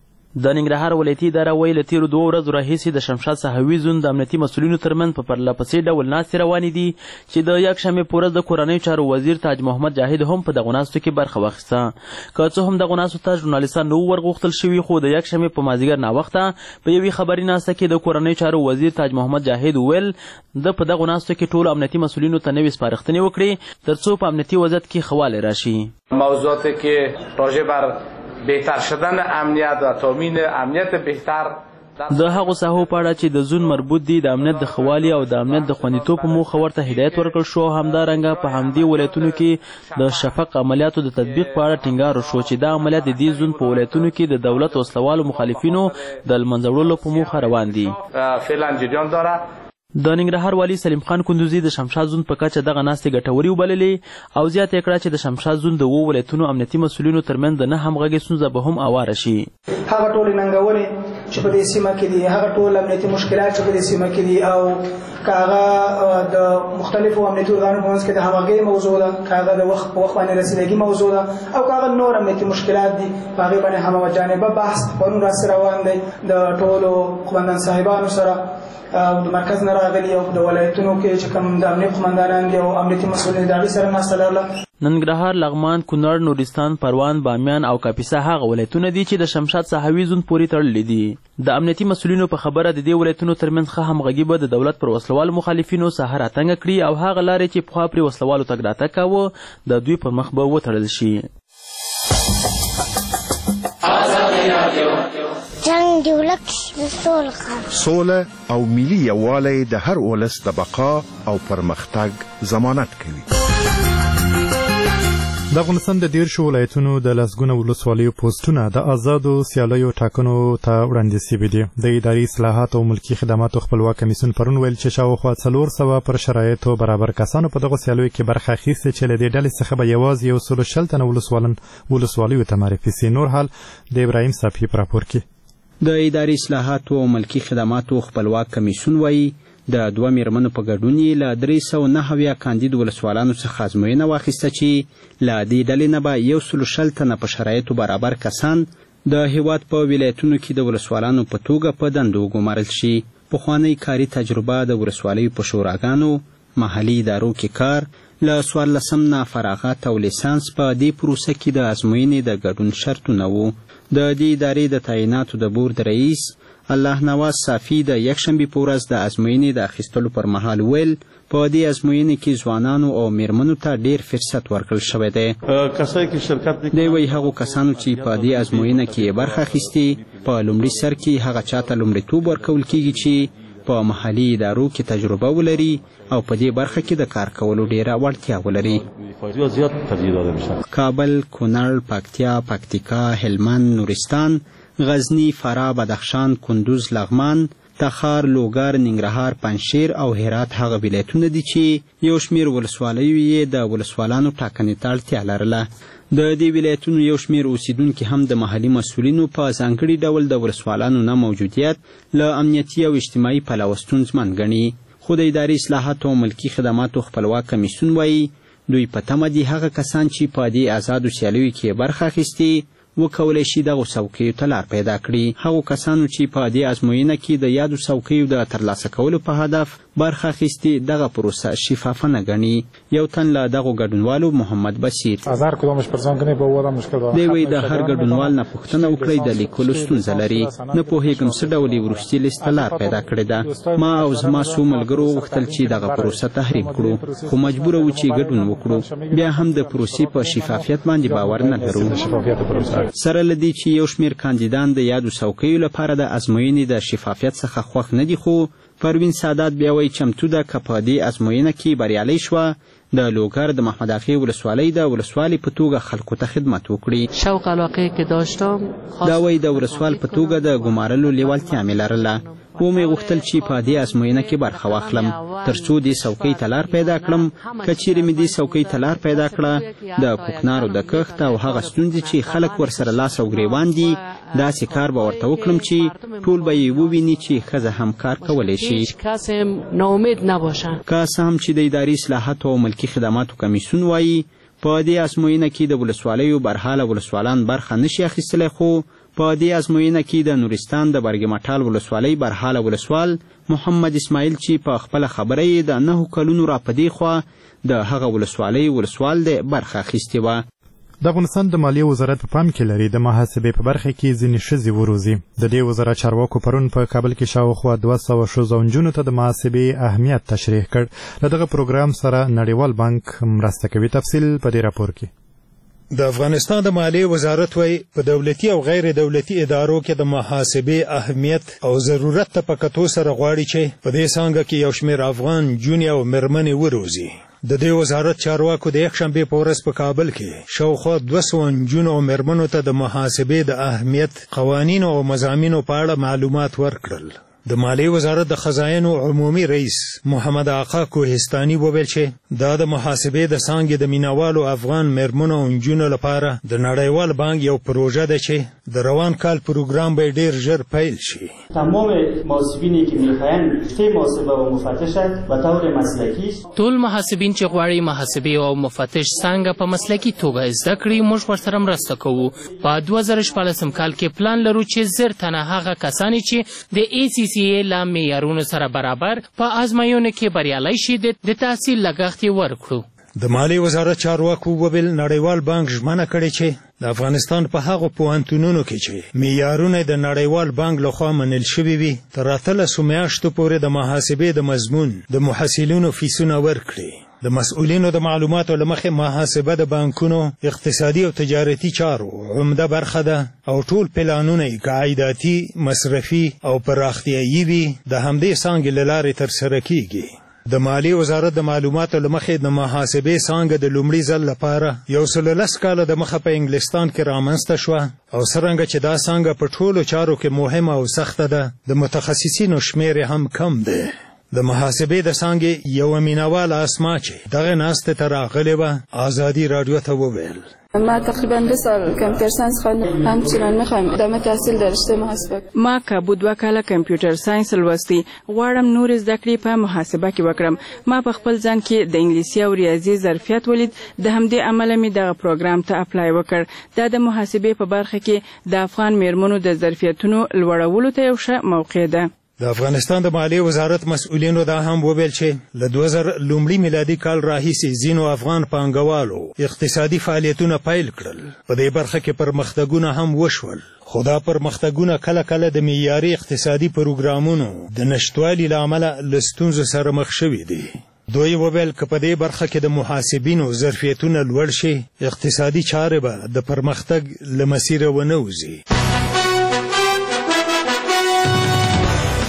Speaker 15: د ننګرهار ولایتي اداره وایي له تېرو دوو ورځو راهیسې د شمشاد صاحوي زون د امنیتي مسؤلینو ترمنځ په پرلهپسې ډول ناستې روانې دي چې د یکشنبې په ورځ د کورنیو چارو وزیر تاج محمد جاهد هم په دغو ناستو کې برخه واخیسته. که څه هم دغو ناستو ته ژورنالیستان نه وو ورغوښتل شوي خو د یکشنبې په مازدیګر ناوخته په یوې خبري ناسته کې د کورنیو چارو وزیر تاج محمد جاهد وویل د په دغو ناستو کې ټولو امنیتي مسؤلینو ته نوې سپارښتنې وکړي تر څو په امنیتي وضعیت کې ښه والی راشي.
Speaker 16: موضوعاتی که راجع بر بهتر شدن امنیت و تامین امنیت بهتر
Speaker 15: د هغو ساحو په اړه چې د زون مربوط دي د امنیت د ښه والي او د امنیت د خوندیتوب په موخه ورته هدایت ورکړل شو. همدارنګه په همدې ولایتونو کې د شفق عملیاتو د تطبیق په اړه ټینګار وشو چې دا عملیات د دې زون په ولایتونو کې د دولت وسلوالو مخالفینو د له منځه وړلو په موخه روان دي.
Speaker 16: فعلا جریان داره.
Speaker 15: د ننګرهار والي سلیم خان کندوزي د شمشاد زون په کچه دغه ناستې ګټورې وبللې او زیاته کړه چې د شمشاد زون د اوو ولایتونو امنیتي مسؤلینو ترمنځ د نه همغږۍ ستونزه به هم اواره شي.
Speaker 17: هغه ټولې ننګونې چې په دې سیمه کې دي، هغه ټول امنیتي مشکلات چې په دې سیمه کې دي او که هغه د مختلفو امنیتي ارګانونو په منځ کې د همغږۍ موضوع ده، که هغه د وخت په وخت باندې رسیدګي موضوع ده او که هغه نور امنیتي مشکلات دي په هغې باندې همجانبه بحث پرون راسره روان دی د ټولو قومندان صاحبانو سره او د مرکز نه راغلي او د ولایتونو کې چې کوم د امنیت قومندانان دي او امنیتي مسؤلین د هغې سره ناسته لرله.
Speaker 15: ننګرهار، لغمان، کونړ، نورستان، پروان، بامیان او کاپیسا هغه ولایتونه دي چې د شمشاد صاحوي زون پورې تړلي دي. د امنیتي مسؤلینو په خبره د دې ولایتونو ترمنځ ښه همغږي به د دولت پر وسلوالو مخالفینو ساحه راتنګه کړي او هغه لارې چې پخوا پرې وسلوالو تګ راتګ کاوه د دوی پر مخ به وتړل شي.
Speaker 18: جنګ د ولس د
Speaker 19: سوله او ملي یووالی د هر ولس د بقا او پرمختګ ضمانت کوي.
Speaker 1: د افغانستان د دیرشو ولایتونو د لسګونه ولسوالیو پوسټونه د آزادو سیالیو ټاکنو ته وړاندې شوي دي. د اداري اصلاحاتو او ملکي خدماتو خپلواک کمیسیون پرون ویل چې شاوخوا څلور سوه پر شرایطو برابر کسانو په دغو سیالیو کې برخه اخیستې چې له دې ډلې څخه به یوازې یو سلو شل تنه ولسوالیو ته معرفي سي. نور حال د ابراهیم صافي په راپور کې.
Speaker 20: د اداري اصلاحاتو او ملکي خدماتو خپلواک کمیسیون وایي د دوه میرمنو په ګډون یې له درې سوه نهه اویا کاندید ولسوالانو څخه ازموینه واخیسته چې له دې ډلې نه به یو سلو شل تنه په شرایطو برابر کسان د هیواد په ولایتونو کې د ولسوالانو په توګه په دندو وګمارل شي. پخوانۍ کاري تجربه د ولسوالیو په شوراګانو، محلي ادارو کې کار، له څوارلسم نه فراغت او لیسانس په دې پروسه کې د ازموینې د ګډون شرطونه وو. د دې ادارې د تعیناتو د بورد رئیس الله نواز صافي د یکشنبې په ورځ د ازموینې د اخیستلو پر مهال ویل په دې ازموینې کې ځوانانو او میرمنو ته ډیر فرصت ورکړل شوی دی. دی وایي هغو کسانو چې په دې ازموینه کې برخه اخیستې په لومړي سر کې هغه چاته لومړیتوب ورکول کیږي چې په محلي ادارو کې تجربه ولري او په دې برخه کې د کار کولو ډیره وړتیا ولري. کابل، کونړ، پکتیا، پکتیکا، هلمند، نورستان، غزنی، فراه، بدخشان، کندوز، لغمان، تخار، لوګر، ننګرهار، پنجشیر او هرات هغه ولایتونه دي چې یو شمیر ولسوالیو یې د ولسوالانو ټاکنې ته اړتیا لرله. د دې ولایتونو یو شمیر اوسیدونکي هم د محلي مسؤلینو په ځانګړي ډول د ولسوالانو نه موجودیت له امنیتي او اجتماعي پلوه ستونزمن ګڼي. خو د اداري اصلاحاتو او ملکي خدماتو خپلواک کمیسیون وایي دوی په تمه دي هغه کسان چې په دې آزادو سیالیو کې برخه اخیستي وکولی شي دغو څوکیو ته لار پیدا کړي. هغو کسانو چې په دې ازموینه کې د یادو څوکیو د ترلاسه کولو په هدف برخه اخیستي دغه پروسه شفافه نه ګڼي. یو تن له دغو ګډونوالو محمد بصیر دی وایي د هر ګډونوال نه پوښتنه وکړئ د لیکلو ستونزه لري. نه پوهېږم څه ډول یې وروستي لیست ته لار پیدا کړې ده. ما او زما څو ملګرو وغوښتل چې دغه پروسه تحریم کړو خو مجبوره وو چې ګډون وکړو. بیا هم د پروسې په شفافیت باندې باور نه لرو. سره له دې چې یو شمیر کاندیدان د یادو څوکیو لپاره د ازموینې د شفافیت څخه خوښ نه دي خو پروین سادات بیا وایي چمتو ده که په دې ازموینه کې بریالی شوه د لوګر د محمد اغې ولسوالۍ د ولسوالۍ په توګه خلکو ته خدمت وکړي.
Speaker 21: شوق علاقه که داشتم
Speaker 20: دا وایي د ولسوال په توګه د ګمارلو لیوالتیا مې لرله. و مې غوښتل چې په دې ازموینه کې برخه واخلم تر څو دې څوکۍ ته لار پیدا کړم. که چیرې مې دې څوکۍ ته لار پیدا کړه د کوکنارو د کښت او هغه ستونزې چې خلک ورسره لاس او ګریوان دي داسې کار به ورته وکړم چې ټول به یې وویني چې ښځه هم کار کولی شي. که څه هم چې د اداري اصلاحاتو او ملکي خدماتو کمیسیون وایي په دې ازموینه کې د ولسوالیو برحاله ولسوالان برخه نشي اخیستلی خو په دې ازموینه کې د نورستان د برګمټال ولسوالۍ برحاله ولسوال محمد اسماعیل چې په خپله خبره یې د نهو کلونو را په دې خوا د هغه ولسوالۍ ولسوال دی برخه اخیستې وه.
Speaker 1: د افغانستان د مالیې وزارت په پام کې لري د محاسبې په برخه کې ځینې ښځې وروزي. د دې وزارت چارواکو پرون په کابل کې شاوخوا دوه سوه ښځو او نجونو ته د محاسبې اهمیت تشریح کړ. له دغه پروګرام سره نړیوال بانک مرسته کوي. تفصیل په دې راپور کې.
Speaker 22: د افغانستان د مالیې وزارت وایي په دولتي او غیر دولتي ادارو کې د محاسبې اهمیت او ضرورت ته په کتو سره غواړي چې په دې څانګه کې یو شمېر افغان نجونې او مېرمنې وروزي. د دې وزارت چارواکو د یکشنبې په ورځ په کابل کې شاوخوا دوه سوه نجونو او مېرمنو ته د محاسبې د اهمیت قوانینو او مضامینو په اړه معلومات ورکړل. د مالیې وزارت د خزاینو عمومي رئیس محمد آقا کوهستاني وویل چې دا د محاسبې د څانګې د مینوالو افغان مېرمنو او نجونو لپاره د نړیوال بانک یو پروژه ده چې د روان کال پروګرام به ډیر ژر پیل شي.
Speaker 23: تمام محاسبینی که میخواهند رشته محاسبه و مفتش به طور مسلکی
Speaker 21: ټول محاسبین چې غواړي محاسبې او مفتش څنګه په مسلکي توګه زده کړي موږ ورسره مرسته کوو. په دوه زره شپاړسم کال کې پلان لرو چې زر تنه هغه کسانی چې د ای سی سی ای له معیارونو سره برابر په ازموینو کې بریالی شي د تحصیل لګښت یې ورکړو.
Speaker 22: د مالیې وزارت چارواکو وویل نړیوال بانک ژمنه کړې چې د افغانستان په هغو پوهنتونونو کې چې معیارونه د نړیوال بانک لخوا منل شوي وي تر اتلسو میاشتو پورې د محاسبې د مضمون د محصلینو فیسونه ورکړي. د مسؤلینو د معلوماتو له مخې محاسبه د بانکونو اقتصادي او تجارتي چارو عمده برخه ده او ټول پلانونه یې که عایداتي، مصرفي او پراختیایي وي د همدې څانګې له لارې ترسره کیږي. د مالیې وزارت د معلوماتو له مخې د محاسبې څانګه د لومړي ځل لپاره یو سل لس کاله د مخه په انګلستان کې رامنځته شوه او څرنګه چې دا څانګه په ټولو چارو کې مهمه او سخته ده د متخصصینو شمیر هم کم دی. د محاسبې د څانګې یوه مینهواله اسما چې دغه ناستې ته راغلې وه ازادي راډیو ته وویل
Speaker 24: ما تقریبا دو سال کامپیوتر ساینس خواندم. همچنان میخوایم ادامه تحصیل در رشته محاسبه.
Speaker 25: ما که بود دوه کاله کامپیوټر ساینس لوستی غواړم نور زده کړې په محاسبه کې وکړم. ما په خپل ځان کې د انګلیسي او ریاضي ظرفیت ولید د همدې عمله مې دغه پروګرام ته اپلای وکړ. دا د محاسبې په برخه کې د افغان میرمنو د ظرفیتونو لوړولو ته یو ښه موقع ده.
Speaker 22: د افغانستان د مالیې وزارت مسؤلینو دا هم وویل چې له دوه زره لومړي میلادي کال راهیسې ځینو افغان پانګوالو اقتصادي فعالیتونه پیل کړل. په دې برخه کې پرمختګونه هم وشول خو دا پرمختګونه کله کله د معیاري اقتصادي پروګرامونو د نشتوالي له امله له ستونزو سره مخ شوي دي. دوی وویل که په دې برخه کې د محاسبینو ظرفیتونه لوړ شي اقتصادي چارې به د پرمختګ له مسیره ونه وځي.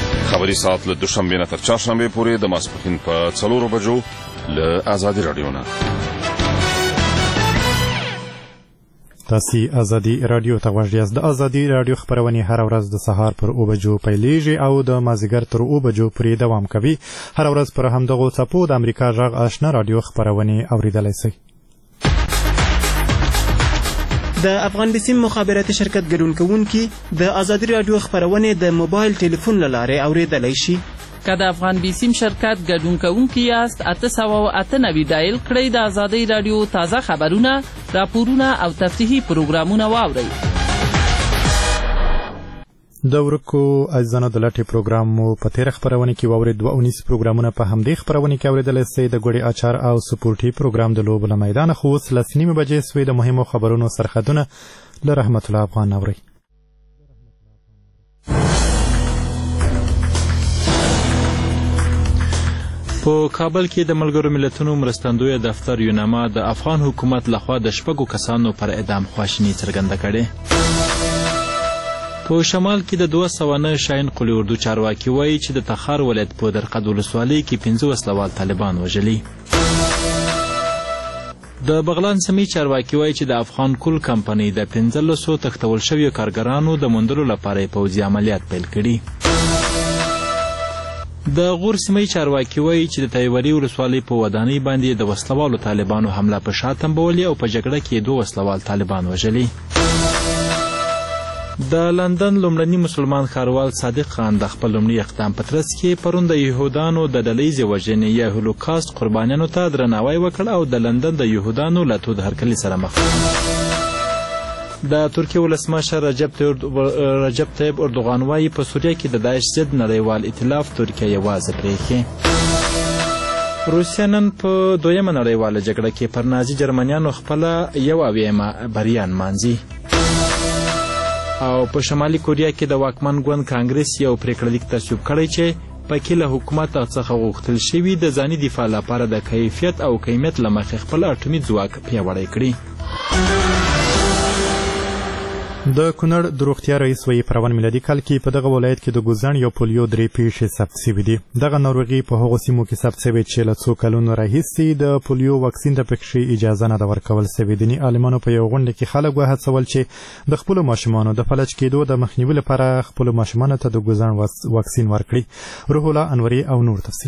Speaker 2: خبري ساعت له دوشنبې نه تر چهارشنبې پورې د ماسپښین په څلورو بجو له ازادي راډیو نه.
Speaker 1: تاسو ازادي راډیو ته غوږ یاست. د ازادي راډیو خبرونه هر ورځ د سهار پر او بجو پیلېږي او د مازیګر تر او بجو پورې دوام کوي. هر ورځ پر همدغو څپو د امریکا غږ آشنا راډیو خبرونه اوریدلای شئ.
Speaker 11: د افغان بسیم مخابراتي شرکت ګډون کوونکي د ازادي راډیو خبرونه د موبایل ټلیفون له لارې اوریدلای شي.
Speaker 3: که د افغان بسیم شرکت ګډون کوونکي یاست اته سوه اته نوي ډایل کړئ د ازادي راډیو تازه خبرونه، راپورونه او تفریحي پروګرامونه واورئ.
Speaker 1: د ورکو عزیزانو د لټې پروګرام مو په تېره خپرونه کې واورېد. دوه اونیز پروګرامونه په همدې خپرونه کې اورېدلی سئ. د ګوړې اچار او سپورټي پروګرام د لوبو له میدانه خو اوس لس نیمې بجې سوې. د مهمو خبرونو سرحدونه له رحمت الله افغان اورئ. په کابل کې د ملګرو ملتونو مرستندویه دفتر یوناما د افغان حکومت لخوا د شپږو کسانو پر اعدام خواشیني څرګنده کړې. په شمال کې د دوه سوه نه شاهین قلي اردو چارواکي وایي چې د تخار ولایت په درقد ولسوالۍ کې پنځه وسلوال طالبان وژلي. د بغلان سیمې چارواکي وایي چې د افغان کول کمپنۍ د پنځلسو تښتول شویو کارګرانو د موندلو لپاره یې پوځي عملیات پیل کړي. د غور سیمې چارواکي وایي چې د تیوري ولسوالۍ په ودانۍ باندې د وسلوالو طالبانو حمله په شا تنبولې او په جګړه کې دوه وسلوال طالبان وژلي. د لندن لومړني مسلمان ښاروال صادق خان د خپل لومړي اقدام په ترڅ کې پرون د یهودانو د ډلهیزې وژنې یا هولوکاست قربانیانو ته درناوی وکړ او د لندن د یهودانو له تود هرکلي سره مخ د ترکیې ولسمشر رجب رجب طیب اردوغان وایي په سوریه کې د داعش ضد نړیوال ائتلاف ترکیه یوازې پرېښي. روسیه نن په دویمه نړیواله جګړه کې پر نازي جرمنیانو خپله یو اویایمه بریا نمانځي. او په شمالي کوریا کې د واکمن ګوند کانګرس یو پریکړه لیک تصویب کړی چې پکې له حکومت څخه غوښتل شوي د ځاني دفاع لپاره د کیفیت او کمیت له مخې خپل اټومي ځواک پیاوړی کړي. د کونړ د روغتیا رئیس وایي په روان میلادي کال کې په دغه ولایت کې د ګوزڼ یا پولیو درې پیښې ثبت شوي دي. دغه ناروغي په هغو سیمو کې ثبت شوې چې له څو کلونو راهیسې د پولیو واکسین ته پکښې اجازه نه ده ورکول شوې. دیني عالمانو په یو غونډه کې خلک وهڅول چې د خپلو ماشومانو د فلج کېدو د مخنیوي لپاره خپلو ماشومانو ته د ګوزڼ واکسین ورکړي. روح الله انوري او نور تفصیل.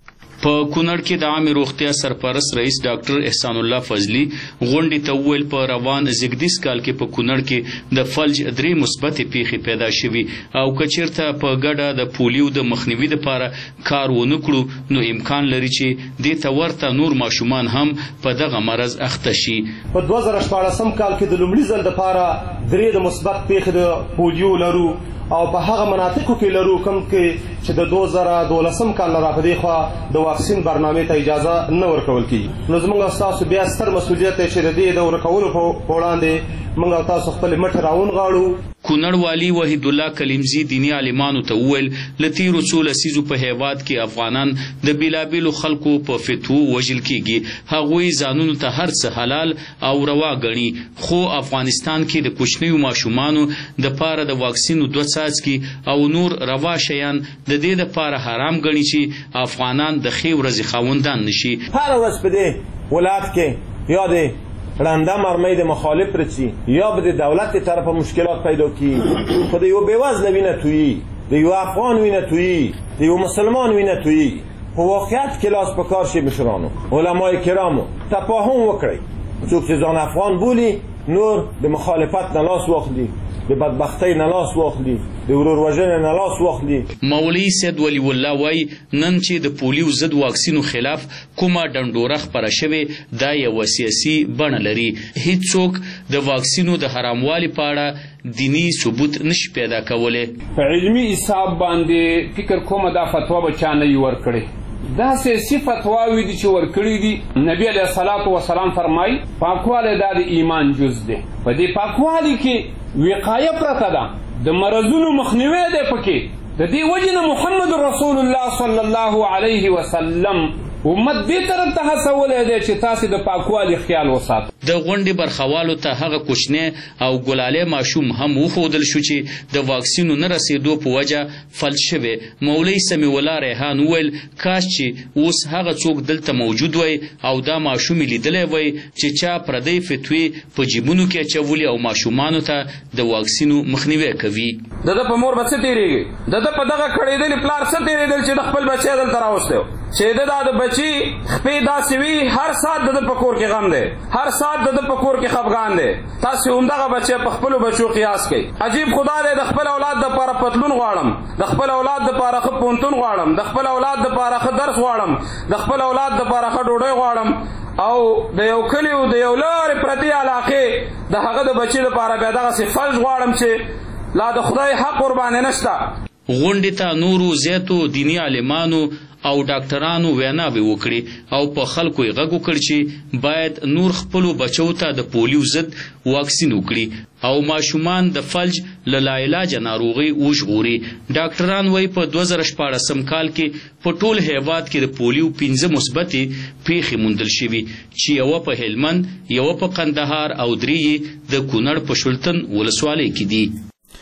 Speaker 5: په کونړ کې د عامې روغتیا سرپرست رئیس ډاکټر احسان الله فضلي غونډې ته وویل په روان زیږدیز کال کې په کونړ کې د فلج درې مثبتې پیښې پیدا شوي او که چېرته په ګډه د پولیو د مخنیوي دپاره کار ونه کړو نو امکان لري چې دې ته ورته نور ماشومان هم په دغه مرض اخته شي.
Speaker 6: په دوه زره شپاړسم کال کې د لومړي ځل دپاره درې د مثبت پیښې د پولیو لرو او په هغه مناطقو کې لرو کوم کې چې د دوه زره دولسم کال نه را په دې خوا د واکسین برنامې ته اجازه نه ورکول کېږي. نو زموږ او ستاسو بیا ستر مسؤلیت دی چې د دې د ورکولو په وړاندې موږ او تاسو خپلې مټې راونغاړو.
Speaker 5: کونړ والي وحید الله کلیمزي دیني عالمانو ته وویل له تېرو څو لسیزو په هیواد کې افغانان د بېلابېلو خلکو په فتوو وژل کېږي. هغوی ځانونو ته هر څه حلال او روا ګڼي خو افغانستان کې د کوچنیو ماشومانو دپاره د واکسینو دوه څاڅکي او نور روا شیان د دې دپاره حرام ګڼي چې افغانان د ښې ورځې خاوندان نشي.
Speaker 6: هره ورځ په دې ولایت کې یا د رنده مرمۍ د مخالف رچی یا به د دولت د طرفه مشکلات پیدا کی خو د یو بېوزله وینه تویي د یو افغان وینه تویي د یو مسلمان وینه تویي. په واقعیت کې لاس په کار شي مشرانو علمای کرامو تفاهم وکړئ. څوک چې ځان افغان بولي نور د مخالفت نه لاس واخلي د بدبختۍ نه لاس واخلي د ورور وژنې نه لاس واخلي.
Speaker 5: مولوي سید ولی الله وایي نن چې د پولیو ضد واکسینو خلاف کومه ډنډوره خپره شوې دا یوه سیاسي بڼه لري. هیڅوک د واکسینو د حراموالي په اړه دینی ثبوت نشي پیدا کولی.
Speaker 7: په علمي حساب باندې فکر کومه دا فتوا به چا نه وي ورکړې. دا سیاسي فتواوې دي چې ورکړي دي. نبي علیه الصلاة وسلام فرمایي پاکوالی دا د ایمان جز دی. په دې پاکوالي کې وقایه پرته ده د مرضونو مخنیوی دی. پکې د دې وجې نه محمد رسول الله صلی الله علیه وسلم امت دې طرف ته هڅولی دی چې تاسې د پاکوالي خیال وساتئ.
Speaker 5: د غونډې برخوالو ته هغه کوچنی او ګلالی ماشوم هم وښودل شو چې د واکسینو نه رسېدو په وجه فلج شوی. مولوي سمیع الله ریحان وویل کاش چې اوس هغه څوک دلته موجود وی او دا ماشوم یې لیدلی وی چې چا پردی فتوې په جیبونو کې اچولي او ماشومانو ته د واکسینو مخنیوی کوي.
Speaker 7: د ده په مور به څه تېرېږي؟ د ده په دغه کړېدلي پلار څه تېرېدل چې د خپل بچی دلته راوستی و چې د دا د بچي خپې داسې وي هر ساعت د ده په کور کې غم دی، هر ساعت د ده په کور کې خفګان دی. تاسې همدغه بچی په خپلو بچو قیاس کوئ. عجیب خدا دی، د خپل اولاد دپاره پتلون غواړم، د خپل اولاد دپاره ښه پوهنتون غواړم، د خپل اولاد دپاره ښه درس غواړم، د خپل اولاد دپاره ښه ډوډۍ غواړم، او د یو کلي د یو لرې پرتې علاقې د هغه د بچي دپاره بیا دغسې فلج غواړم چې لا د خدای حق ورباندې نشته.
Speaker 5: غونډې ته نورو زیاتو دیني عالمانو او ډاکټرانو ویناوې وکړي او په خلکو یې غږ وکړ چې باید نور خپلو بچو ته د پولیو ضد واکسین وکړي او ماشومان د فلج له لاعلاجه ناروغۍ وژغوري. ډاکټران وایي په دوه زره شپاړسم کال کې په ټول هیواد کې د پولیو پنځه مثبتې پیښې موندل شوي چې یوه په هلمند، یوه په قندهار او درې د کونړ په شلتن ولسوالۍ کې دي.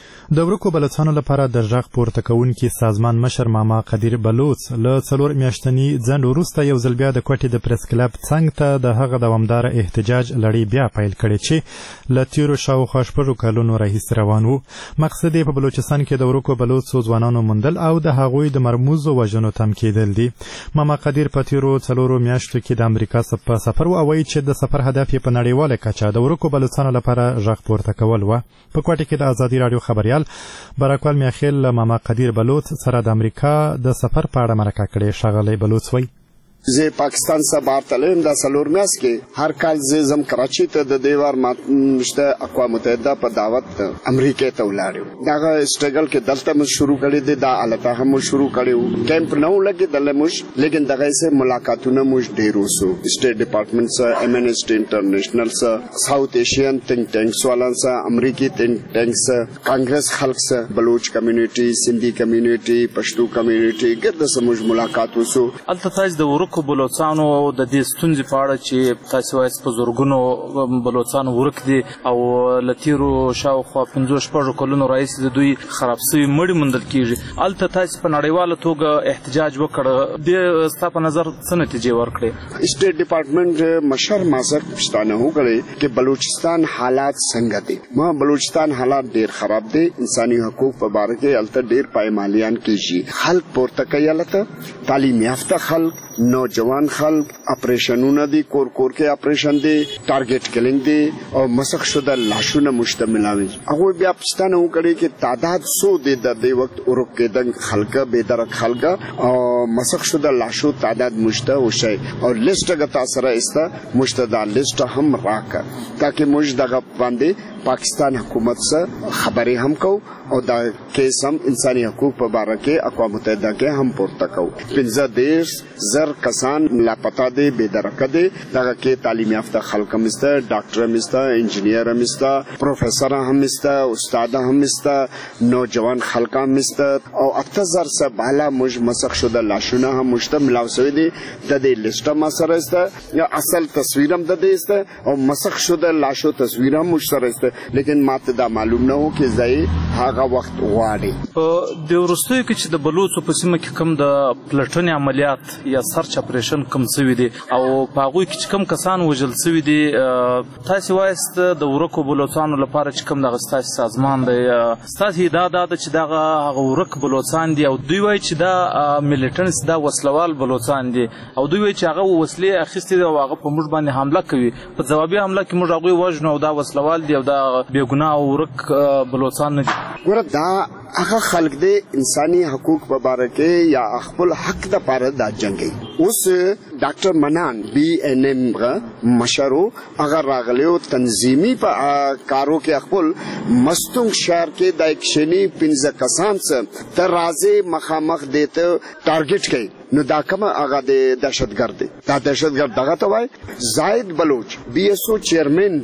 Speaker 1: د ورکو بلوڅانو لپاره د غږ پورته کوونکي سازمان مشر ماما قدیر بلوڅ له څلور میاشتني ځنډ وروسته یو ځل بیا د کوټې د پریس کلب څنګ ته د هغه دوامداره احتجاج لړۍ بیا پیل کړې چې له تیرو شاوخوا شپږو کلونو راهیسې روان و. مقصد یې په بلوچستان کې د ورکو بلوڅو ځوانانو موندل او د هغوی د مرموزو وژنو تم کېدل دي. ماما قدیر په تیرو څلورو میاشتو کې د امریکا په سفر و او وایي چې د سفر هدف یې په نړیواله کچه د ورکو بلوڅانو لپاره غږ پورته کول و. په کوټه کې د ازادي راډیو خبریال براکوال میاخیل له ماما قدیر بلوڅ سره د امریکا د سفر په اړه مرکه کړې. ښاغلی بلوڅ وایي
Speaker 4: زه پاکستان څخه بهر تلم د څلور میاشت کې هر کال زه ځم کراچي ته د دې وار ماته اقوام متحده په دعوت امریکا ته ولاړم. دغه سټرګل کې دلته مو شروع کړی دی، دا الته هم شروع کړیو. کیمپ نو لګي دلته مو لیکن دغه سه ملاقاتونه مو ډیر وسو. سټیټ ډپارټمنټ سره، امنسټي انټرنیشنل سره، ساوث ایشین تھنک ټینکس والان سره، امریکي تھنک ټینکس سره، کانګرس خلک سره، بلوچ کمیونټي، سندھی کمیونټي، پښتو کمیونټي ګرد سره مو ملاقات وسو.
Speaker 15: الته تاسو د ورکو بلوڅانو د دې ستونزې په اړه چې تاسو وایي په زورګونو بلوڅانو ورک دي او له تیرو شاوخوا پنځو شپږو کلونو راهیسې د دوی خراب سوي مړي موندل کېږي. هلته تاسو په نړیواله توګه احتجاج وکړ، دې ستا په نظر څه نتیجې ورکړې؟
Speaker 4: سټیټ ډپارټمنټ مشر ما سره پوښتنه وکړې چې بلوچستان حالات څنګه دي. ما بلوچستان حالات ډیر خراب دي، انساني حقوق په باره کې هلته ډیر پایمالیان کېږي. خلک پورته کوي، هلته تعلیم یافته خلک، نوجوان خلک، اپریشنونه دي، کور کور کې اپریشن دي، ټارګټ کلینګ دي او مسخ شده لاشونه مشتملوي. هغه بیا پښتنه وکړي چې تعداد سو دي د دې وخت اورک کې د خلک به درک خلک او مسخ شده لاشو تعداد مشته وشي او لیست غتا سره استا مشتدا لیست هم راکا تاکي موږ دغه باندې پاکستان حکومت سره خبرې هم کو او دا کیس هم انساني حقوق په اړه کې اقوام متحده کې هم پورته کو. پنځه دیش زر کسان لاپتا دي، بے درکه دي. دغه کې تعلیم یافته خلک هم استه، ډاکټر هم استه، انجینیر هم استه، پروفیسور هم استه، استاد هم استه، نوجوان خلک هم استه او اته زر سه بالا موږ مسخ شده لاشونه هم مشتمل اوسوي دي. د دې لیست ما سره استه یا اصل تصویر هم د دې استه او مسخ شده لاشو تصویر هم مش سره استه، لیکن ماته دا معلوم نه و چې ځای هغه وخت غواړي.
Speaker 15: په د وروستیو کې چې د بلوڅو په سیمه کې کوم د پلټنې عملیات یا سرچ اپریشن کوم سوي دي او په هغوی کې چې کوم کسان وژل سوي دي، تاسې وایست د ورکو بلوڅانو لپاره چې کوم دغه ستاسې سازمان دی، ستاسې ادعا دا ده چې دغه هغه ورک بلوڅان دي او دوی وایي چې دا میلیټنټس دا وسلوال بلوڅان دي او دوی وایي چې هغه وسلې اخیستې دي او هغه په موږ باندې حمله کوي. په ځوابي حمله کې موږ هغوی وژنو او دا وسلوال دي او دا بېګناه او ورک بلوڅان نه دي.
Speaker 4: ګوره دا هغه خلک دی انساني حقوق په باره کې یا خپل حق د پاره دا جنګي. اوس ډاکټر منان بی ان ام مشرو هغه راغلیو تنظیمي په کارو کې خپل مستونګ شهر کې د اکشنی پنځه کسان څخه تر راځي مخامخ دیته ټارګټ کوي. نو دا کوم هغه د دهشتګرد دی، دا دهشتګرد دغه ته وای. زاید بلوچ بی اس او چیرمن دی،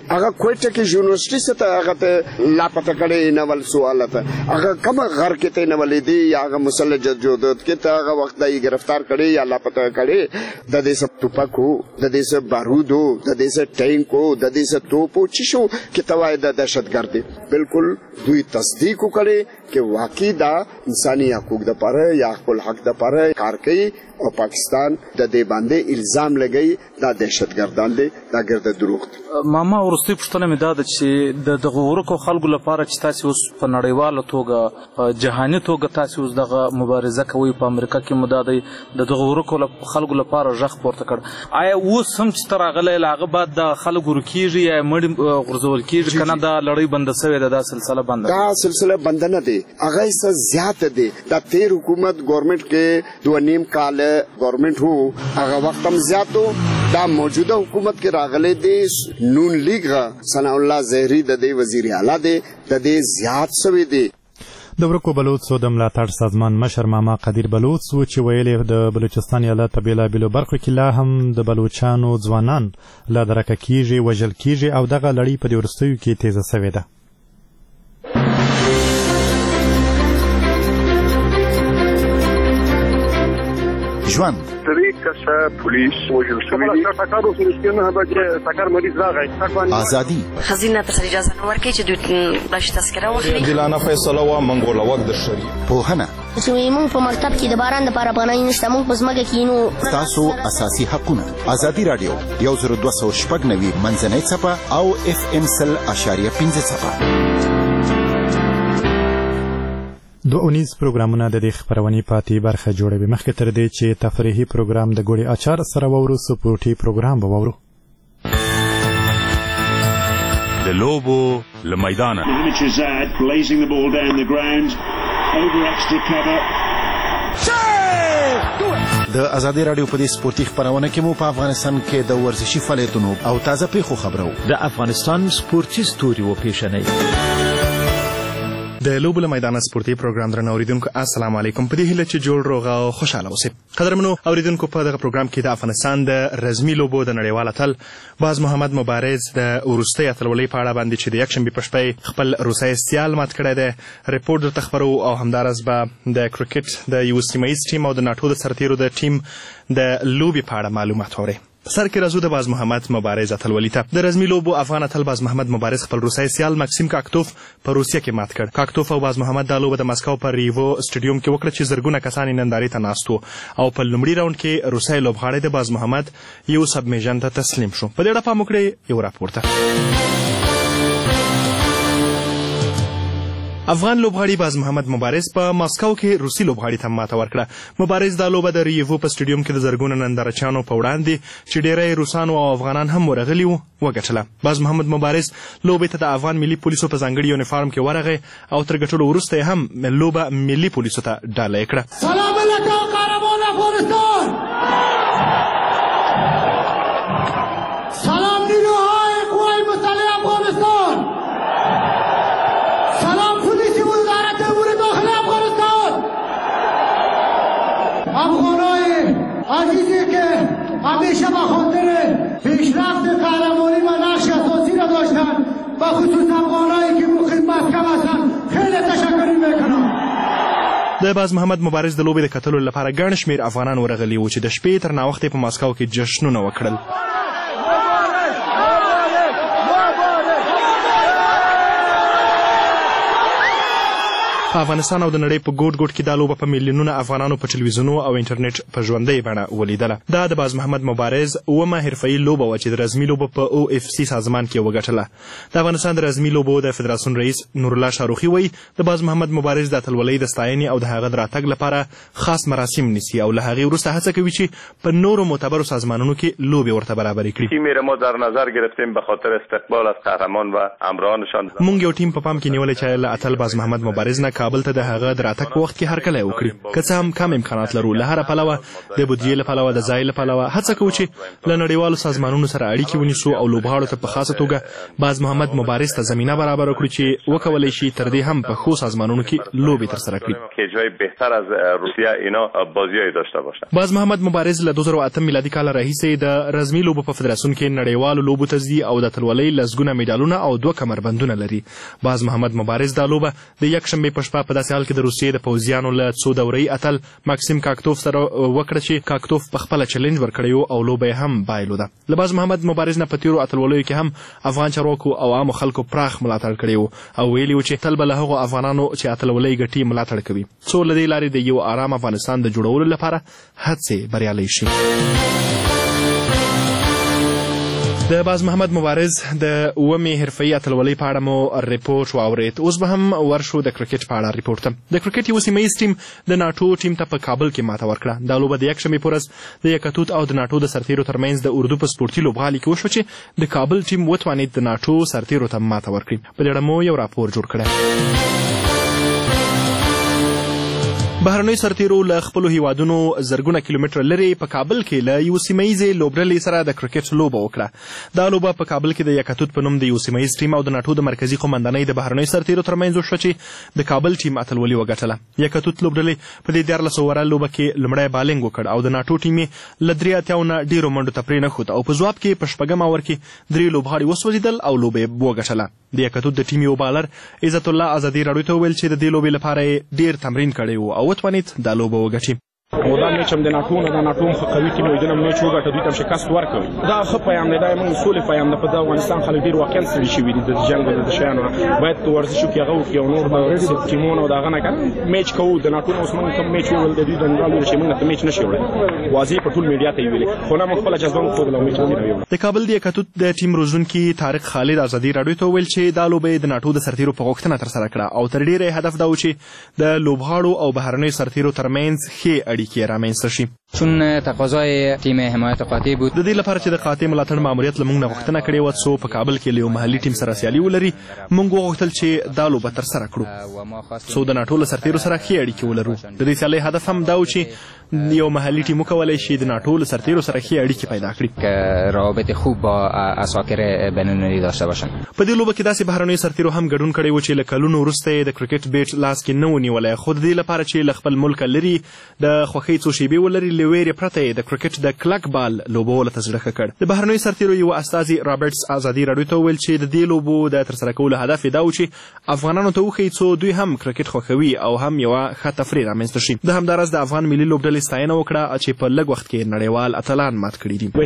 Speaker 4: هغه کوټه کې یونیورسيټي څخه هغه ته لاپته کړي نه ول سوال ته هغه کوم غر کې ته نه ولې دی یا هغه مسلح جدوجہد کې ته هغه وخت دای گرفتار کړي یا لاپته کړي د دې سب توپکو د دې سب بارودو د دې سب ټینکو د دې سب توپو چې شو کې توای د دهشتګرد بالکل دوی تصدیق وکړي چې واقعي دا انساني حقوق د پاره یا خپل حق د پاره کار کوي او پاکستان د دې باندې الزام لګي دا دهشتګردان دي دا ګرد دروغ
Speaker 8: ماما ورستي پښتنه مې دا د چې د دغه ورکو خلکو لپاره چې تاسو اوس په نړیواله توګه جهاني توګه تاسو اوس دغه مبارزه کوي په امریکا کې مدادي د دغه ورکو خلکو لپاره ژغ پورته کړ آیا اوس هم چې ترغله لاغه بعد د خلکو ورکیږي یا مړ غرزول کیږي کنه دا لړۍ بند شوی ده دا سلسله بند
Speaker 4: دا سلسله بند نه دي هغه څه زیات دي دا تیر حکومت گورنمنت کې دوه نیم کال گورنمنت هو هغه وخت هم زیاتو دا موجوده حکومت کې راغلي دي نون لیگ ثنا الله زهري د دې وزیر اعلی دی د دې زیات شوی دی
Speaker 1: د ورکو بلوڅو د ملاتړ سازمان مشر ماما قدیر بلوڅ و چې ویلي د بلوچستان ایالت په بېلابېلو برخو کې لا هم د بلوچانو ځوانان لا درکه کیږي وژل کیږي او دغه لړۍ په دې وروستیو کې تیزه شوې ده
Speaker 9: ژوند
Speaker 10: درې کسه پولیس وژل شوي دي ټکر اوس نشته به ټکر مریض راغی
Speaker 9: ازادي
Speaker 13: خزینه ته اجازه نه ورکړي چې دوی د تذکره واخلي
Speaker 9: عادلانه فیصله وا منګول وخت د شری پوهنه
Speaker 18: چې موږ په مکتب کې د باران لپاره افغانۍ نشته موږ په ځمکه کې نو
Speaker 9: تاسو اساسي حقونه ازادي رادیو یو زر دوه سوه شپږ نوي منځنۍ څپه او اف ام سل اشاریه پنځه څپه
Speaker 1: دو اونیز پروګرامونه د دې خبرونې پاتې برخه جوړوي مخکې تر دې چې تفریحي پروګرام د ګوړې اچار سره وورو سپورټي پروګرام به وورو
Speaker 14: د لوبو له میدانه
Speaker 9: د ازادي رادیو په دې سپورتي خبرونه کې مو په افغانستان کې د ورزشي فعالیتونو او تازه پیښو خبرو
Speaker 26: د افغانستان سپورتي ستوري و پیښنې
Speaker 27: د لوبو له میدانه سپورتي پروګرام درنه اوریدونکو السلام علیکم په دې هیله چې جوړ روغ او خوشاله اوسئ قدرمنو اوریدونکو په دغه پروګرام کې د افغانستان د رزمي لوبو د نړیوال اتل باز محمد مبارز د وروستۍ اتلولۍ په اړه باندې چې د یکشنبې په شپه خپل روسي سیال مات کړی دی ریپورټ درته خبرو او همداراز به د کرکټ د یو سیمه ییز ټیم او د ناټو د سرتیرو د ټیم د لوبې په اړه معلومات اورئ سر کې راځو د باز محمد مبارز اتلولي ته د رزمي لوبو افغان اتل باز محمد مبارز خپل روسي سیال ماکسیم کاکتوف په روسیه کې مات کړ کاکتوف او باز محمد دا لوبه د مسکو په ریوو سټډیوم کې وکړه چې زرګونه کسان نندارې ته ناست وو او په لومړي راوند کې روسي لوبغاړی د باز محمد یو سبمیشن ته تسلیم شو په دې اړه پام وکړئ یو راپور ته افغان لوبغاړي باز محمد مبارز په ماسکو کې روسي لوبغاړي ته ماته ورکړه مبارز دا لوبه د ریوو په سټډیوم کې د زرګونو نندارچیانو په وړاندې چې ډیری روسانو او افغانان هم ورغلي وو وګټله باز محمد مبارز لوبې ته د افغان ملي پولیسو په ځانګړي یونیفارم کې ورغی او تر ګټلو وروسته یې هم لوبه ملي پولیسو ته ډاله یې کړه
Speaker 28: سلام علیکم قهرمان افغانستان سلام نیروهای قوای مسلح افغانستان سلام پلیس وزارت امور داخلی افغانستان افغانای عزیزی که همیشه به خاطر پیشرفت قهرمانی و نقش اساسی را داشتن و خصوص افغانایی که رو خدمت کم هستن خیلی تشکر میکنم
Speaker 27: د باز محمد مبارز د لوبې د کتلو لپاره ګڼ شمېر افغانان ورغلي وو چې د شپې تر ناوخته په ماسکو کې جشنونه وکړل په افغانستان او د نړۍ په ګوټ ګوټ کې دا لوبه په میلیونونه افغانانو په ټلویزیونو او انټرنیټ په ژوندۍ بڼه ولیدله دا د باز محمد مبارز اومه حرفه‌ایي لوبه وه چې د رزمي لوبو په او اف سی سازمان کې وګټله د افغانستان د رزمي لوبو د فدراسیون رئیس نورالله شاروخي وایي د باز محمد مبارز د اتلولۍ د ستاینې او د هغه د راتګ لپاره خاص مراسم نیسي او له هغې وروسته هڅه کوي چې په نورو معتبرو سازمانونو کې لوبې ورته برابرې کړي
Speaker 29: تیم را ما در نظر گرفتیم به خاطر استقبال از قهرمان و همراهانشان
Speaker 27: موږ یو ټیم په پام کې نیولی چې له اتل باز محمد مبارز نه کابل ته د هغه د راتګ په وخت کې هرکلی وکړي. که څه هم کم امکانات لرو، له هره پلوه د بودیجې له پلوه، د ځای له پلوه هڅه کوو چې له نړیوالو سازمانونو سره اړیکې ونیسو او لوبغاړو ته په خاصه توګه باز محمد مبارز ته زمینه برابر کړو چې وکولی شي تر دې هم په ښو سازمانونو کې لوبې ترسره کړي.
Speaker 29: که جای بهتر از روسیه اینا بازیای داشته باشه.
Speaker 27: باز محمد مبارز له دوه زره اته میلادي کال راهیسې د رزمي لوبو په فدراسیون کې نړیوالو لوبو ته ځي او د اتلولۍ لسګونه میډالونه او دوه کمربندونه لري. باز محمد مبارز دا لوبه د یکشنبې په شپه په داسې حال کې د روسیې د پوځیانو له څو دوره‌یي اتل ماکسیم کاکتوف سره وکړه چې کاکتوف په خپله چلنج ورکړی او لوبه یې هم بایلوده. له باز محمد مبارز نه په تېرو اتلولیو کې هم افغان چارواکو او عامو خلکو پراخ ملاتړ کړی و او ویلي و چې تل به له هغو افغانانو چې اتلولۍ ګټي ملاتړ کوي څو له دې لارې د یو ارام افغانستان د جوړولو لپاره هڅې بریالۍ شي. د باز محمد مبارز د اومې حرفه‌ایي اتلولۍ په اړه مو ریپورټ واورېد. اوس به هم ورشو د کرکټ په اړه ریپورټ ته. د کرکټ یو سیمه ییز ټیم د ناټو ټیم ته په کابل کې ماته ورکړه. دا لوبه د یکشنبې په ورځ د یکتوت او د ناټو د سرتیرو ترمنځ د اردو په سپورټي لوبغالي کې وشوه چې د کابل ټیم وتوانید د ناټو سرتیرو ته ماته ورکړي. په دې اړه مو یو راپور جوړ کړی. بهرنیو سرتیرو له خپلو هیوادونو زرګونه کیلومتره لرې په کابل کې له یو سیمه ییزې لوبډلې سره د کرکټ لوبه وکړه. دا لوبه په کابل کې د یکتوت په نوم د یو سیمه ییز ټیم او د ناټو د مرکزي قومندانۍ د بهرنیو سرتیرو ترمنځ وشوه چې د کابل ټیم اتلولي وګټله. یکتوت لوبډلې په دې دیارلس اووره لوبه کې لومړی بالینګ وکړ او د ناټو ټیم یې له درې اتیاو نه ډېرو منډو ته پرې نښود او په ځواب کې په شپږم اوور کې درې لوبغاړي وسوځېدل او لوبه یې وګټله. د یکتوت د ټیم یو بالر عزت الله ازادي راډیو ته وویل چې د دې لوبې لپاره یې ډېر تمرین کړی و او وتوانید دا لوبه وګټي.
Speaker 12: او دا میچ هم د ناټو نه د ناټو هم ښه قوي ټیم دی، دوی هم میچ وګټه، دوی ته هم شکست ورکړ. دا ښه پیام دی، دا یې موږ سولې پیام دی. په د افغانستان خلک ډېر واقعا ستړي شوي دي د جنګ د شیانو نه. باید ورزش وکړي، هغه وکړي او نور د ټیمونو او د هغه نه که میچ کوو د ناټو نه اوس موږ کوم میچ وویل د دوی د نړیوالو چې موږ ته میچ نه شي وړی، واضح په ټول میډیا ته یې ویلې، خو نه موږ خپله جذبه وښودله او میچ موږ نه ویوړه.
Speaker 27: د کابل د یکتوت د ټیم روزونکي طارق خالد ازادي راډیو ته وویل چې دا لوبه د ناټو د سرتیرو په غوښتنه ترسره کړه او تر ډېره هدف دا و چې د لوبغاړو او بهرنیو سرتیرو ترمنځ ښې اړیکې رامنځته شي.
Speaker 16: چون تقاضای تیم حمایت قاطع بود،
Speaker 27: د دې لپاره چې د قاطع ملاتړ ماموریت له موږ نه غوښتنه کړې وه څو په کابل کې له یو محلي ټیم سره سیالي ولري، موږ وغوښتل چې دا لوبه ترسره کړو څو د ناټو له سرتیرو سره ښې اړیکې ولرو. د دې سیالۍ هدف هم دا و چې یو محلي ټیم وکولی شي د ناټو له سرتیرو سره ښې اړیکې پیدا کړي
Speaker 16: که روابط خوب با اساکر بین‌المللي داشته باشن.
Speaker 27: په دې لوبه کې داسې بهرنیو سرتیرو هم ګډون کړی و چې له کلونو وروسته یې د کرکټ بیټ لاس کې نه و نیولی، خو د دې لپاره چې له خپل ملکه لرې د خوښۍ څو شیبې ولري له ویرې پرته یې د کرکټ د کلک بال لوبولو ته زړه ښه کړ. د بهرنیو سرتیرو یو استازي رابرټس ازادي راډیو ته وویل چې د دې لوبو د ترسره کولو هدف یې دا و چې افغانانو ته وښیي څو دوی هم کرکټ خوښوي او هم یوه ښه تفریح رامنځته شي. د همداراز د افغان ملي لوبډلې ستاینه وکړه چې په لږ وخت کې نړیوال اتلان مات کړي دي.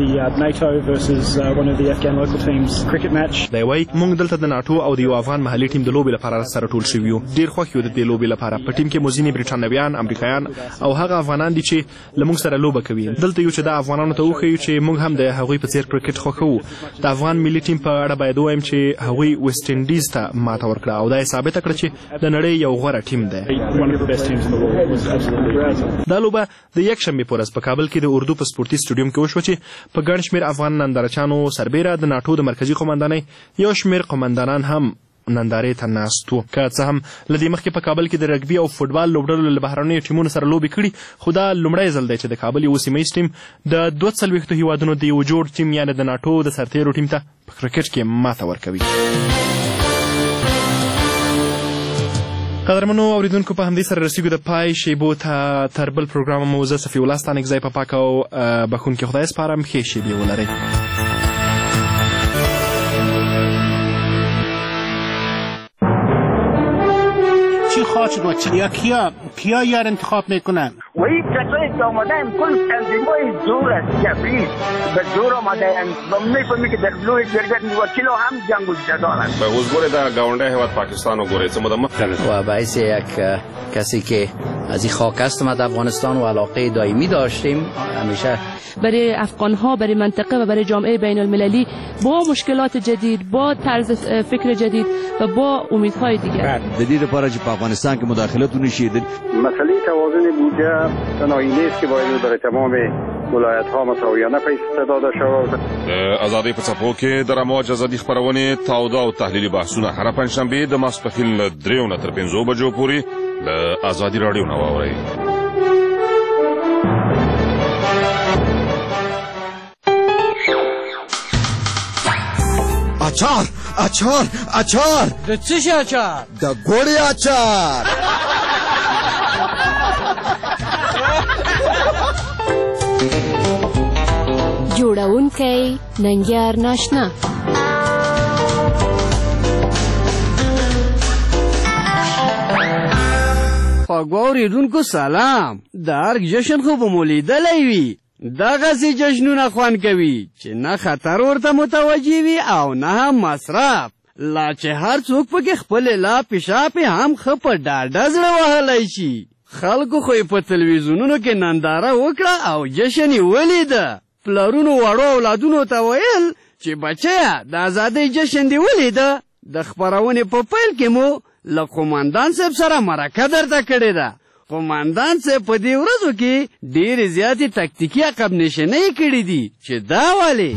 Speaker 27: دی وایي موږ دلته د ناټو او د یو افغان محلي ټیم د لوبې لپاره سره ټول شوي یو. ډېر خوښ یو د دې لوبې لپاره. په ټیم کې مو ځینې برټانویان، امریکایان او هغه افغانان دي چې له موږ سره لوبه کوي. دلته یو چې د افغانانو ته وښیو چې موږ هم د هغوی په څېر کرکټ خوښوو. د افغان ملي ټیم په اړه باید ووایم چې هغوی ویسټ انډیز ته ماته ورکړه او دا یې ثابته کړه چې د نړۍ یو غوره ټیم دی. دا لوبه د یکشنبې په ورځ په کابل کې د اردو په سپورټي سټوډیوم کې وشوه چې په ګڼ شمېر افغان نندارچیانو سربیره د ناټو د مرکزي قومندانۍ یو شمېر قومندانان هم نندارې ته ناست وو. که څه هم له دې مخکې په کابل کې د رګبي او فوټبال لوبډلو له بهرنیو ټیمونو سره لوبې کړي، خو دا لومړی ځل دی چې د کابل یو سیمه ییز ټیم د دوه څلوېښتو هیوادونو د یو جوړ ټیم یعنې د ناټو د سرتیرو ټیم ته په کرکټ کې ماته ورکوي. قدرمنو اوریدونکو په همدې سره رسیږو د پای شیبو ته. تر بل پروګرام مو زه صفي الله ستانک ځای په پاک او بخونکي خدای سپارم. ښې شیبې ولرئ.
Speaker 28: چی خواهد شد یا کیا کیا یار انتخاب میکنن؟
Speaker 17: وی کسایی که آمدن کل تنظیمای زور است جبری به زور آمدن و میفهمی که در بلوی جرگت وکیل هم جنگ و جدال است.
Speaker 2: به وزگوری در گاونده هیواد پاکستان و گوری چه مدام
Speaker 19: و باعث یک کسی که از این خاک هستم از افغانستان و علاقه دائمی داشتیم همیشه
Speaker 20: برای افغان‌ها، برای منطقه و برای جامعه بین المللی با مشکلات جدید، با طرز فکر جدید و با امیدهای دیگر.
Speaker 21: جدید لپاره چې په افغانستان کې مداخلت ونشي.
Speaker 10: مسئله توازن بودجه تنهایی نیست که باید برای تمام ولایت ها مساویانه پیسته داده شود.
Speaker 2: د ازادۍ په څپو کې د رامواج ازادي خپرونې تاوده او تحلیلي بحثونه هره پنجشنبې د ماسپښین له دریو نه تر پنځو بجو پورې له ازادي راډیو نه واورئ.
Speaker 21: اچار اچار اچار
Speaker 3: د څه شي اچار؟
Speaker 21: د ګوړې اچار.
Speaker 5: جوړونکی ننګیار ناشنا.
Speaker 3: خواږه اورېدونکو سلام. د ارګ جشن خو به مو لیدلی وي. دغسې جشنونه خوند کوي چې نه خطر ورته متوجه وي او نه هم مصرف، لا چې هر څوک پکې خپلې لا پیشاپې هم ښه په ډاډه زړه وهلی شي. خلکو خو یې په تلویزیونونو کې ننداره وکړه او جشن یې ولیده. پلرونو وړو اولادونو ته ویل چې بچیه د ازادۍ جشن دې ولیده. د خپرونې په پیل کې مو له قومندان صاحب سره مرکه درته کړې ده. قومندان صاحب په دې ورځو کې ډېرې زیاتې تکتیکي عقب نشینۍ کړي دي چې دا ولې.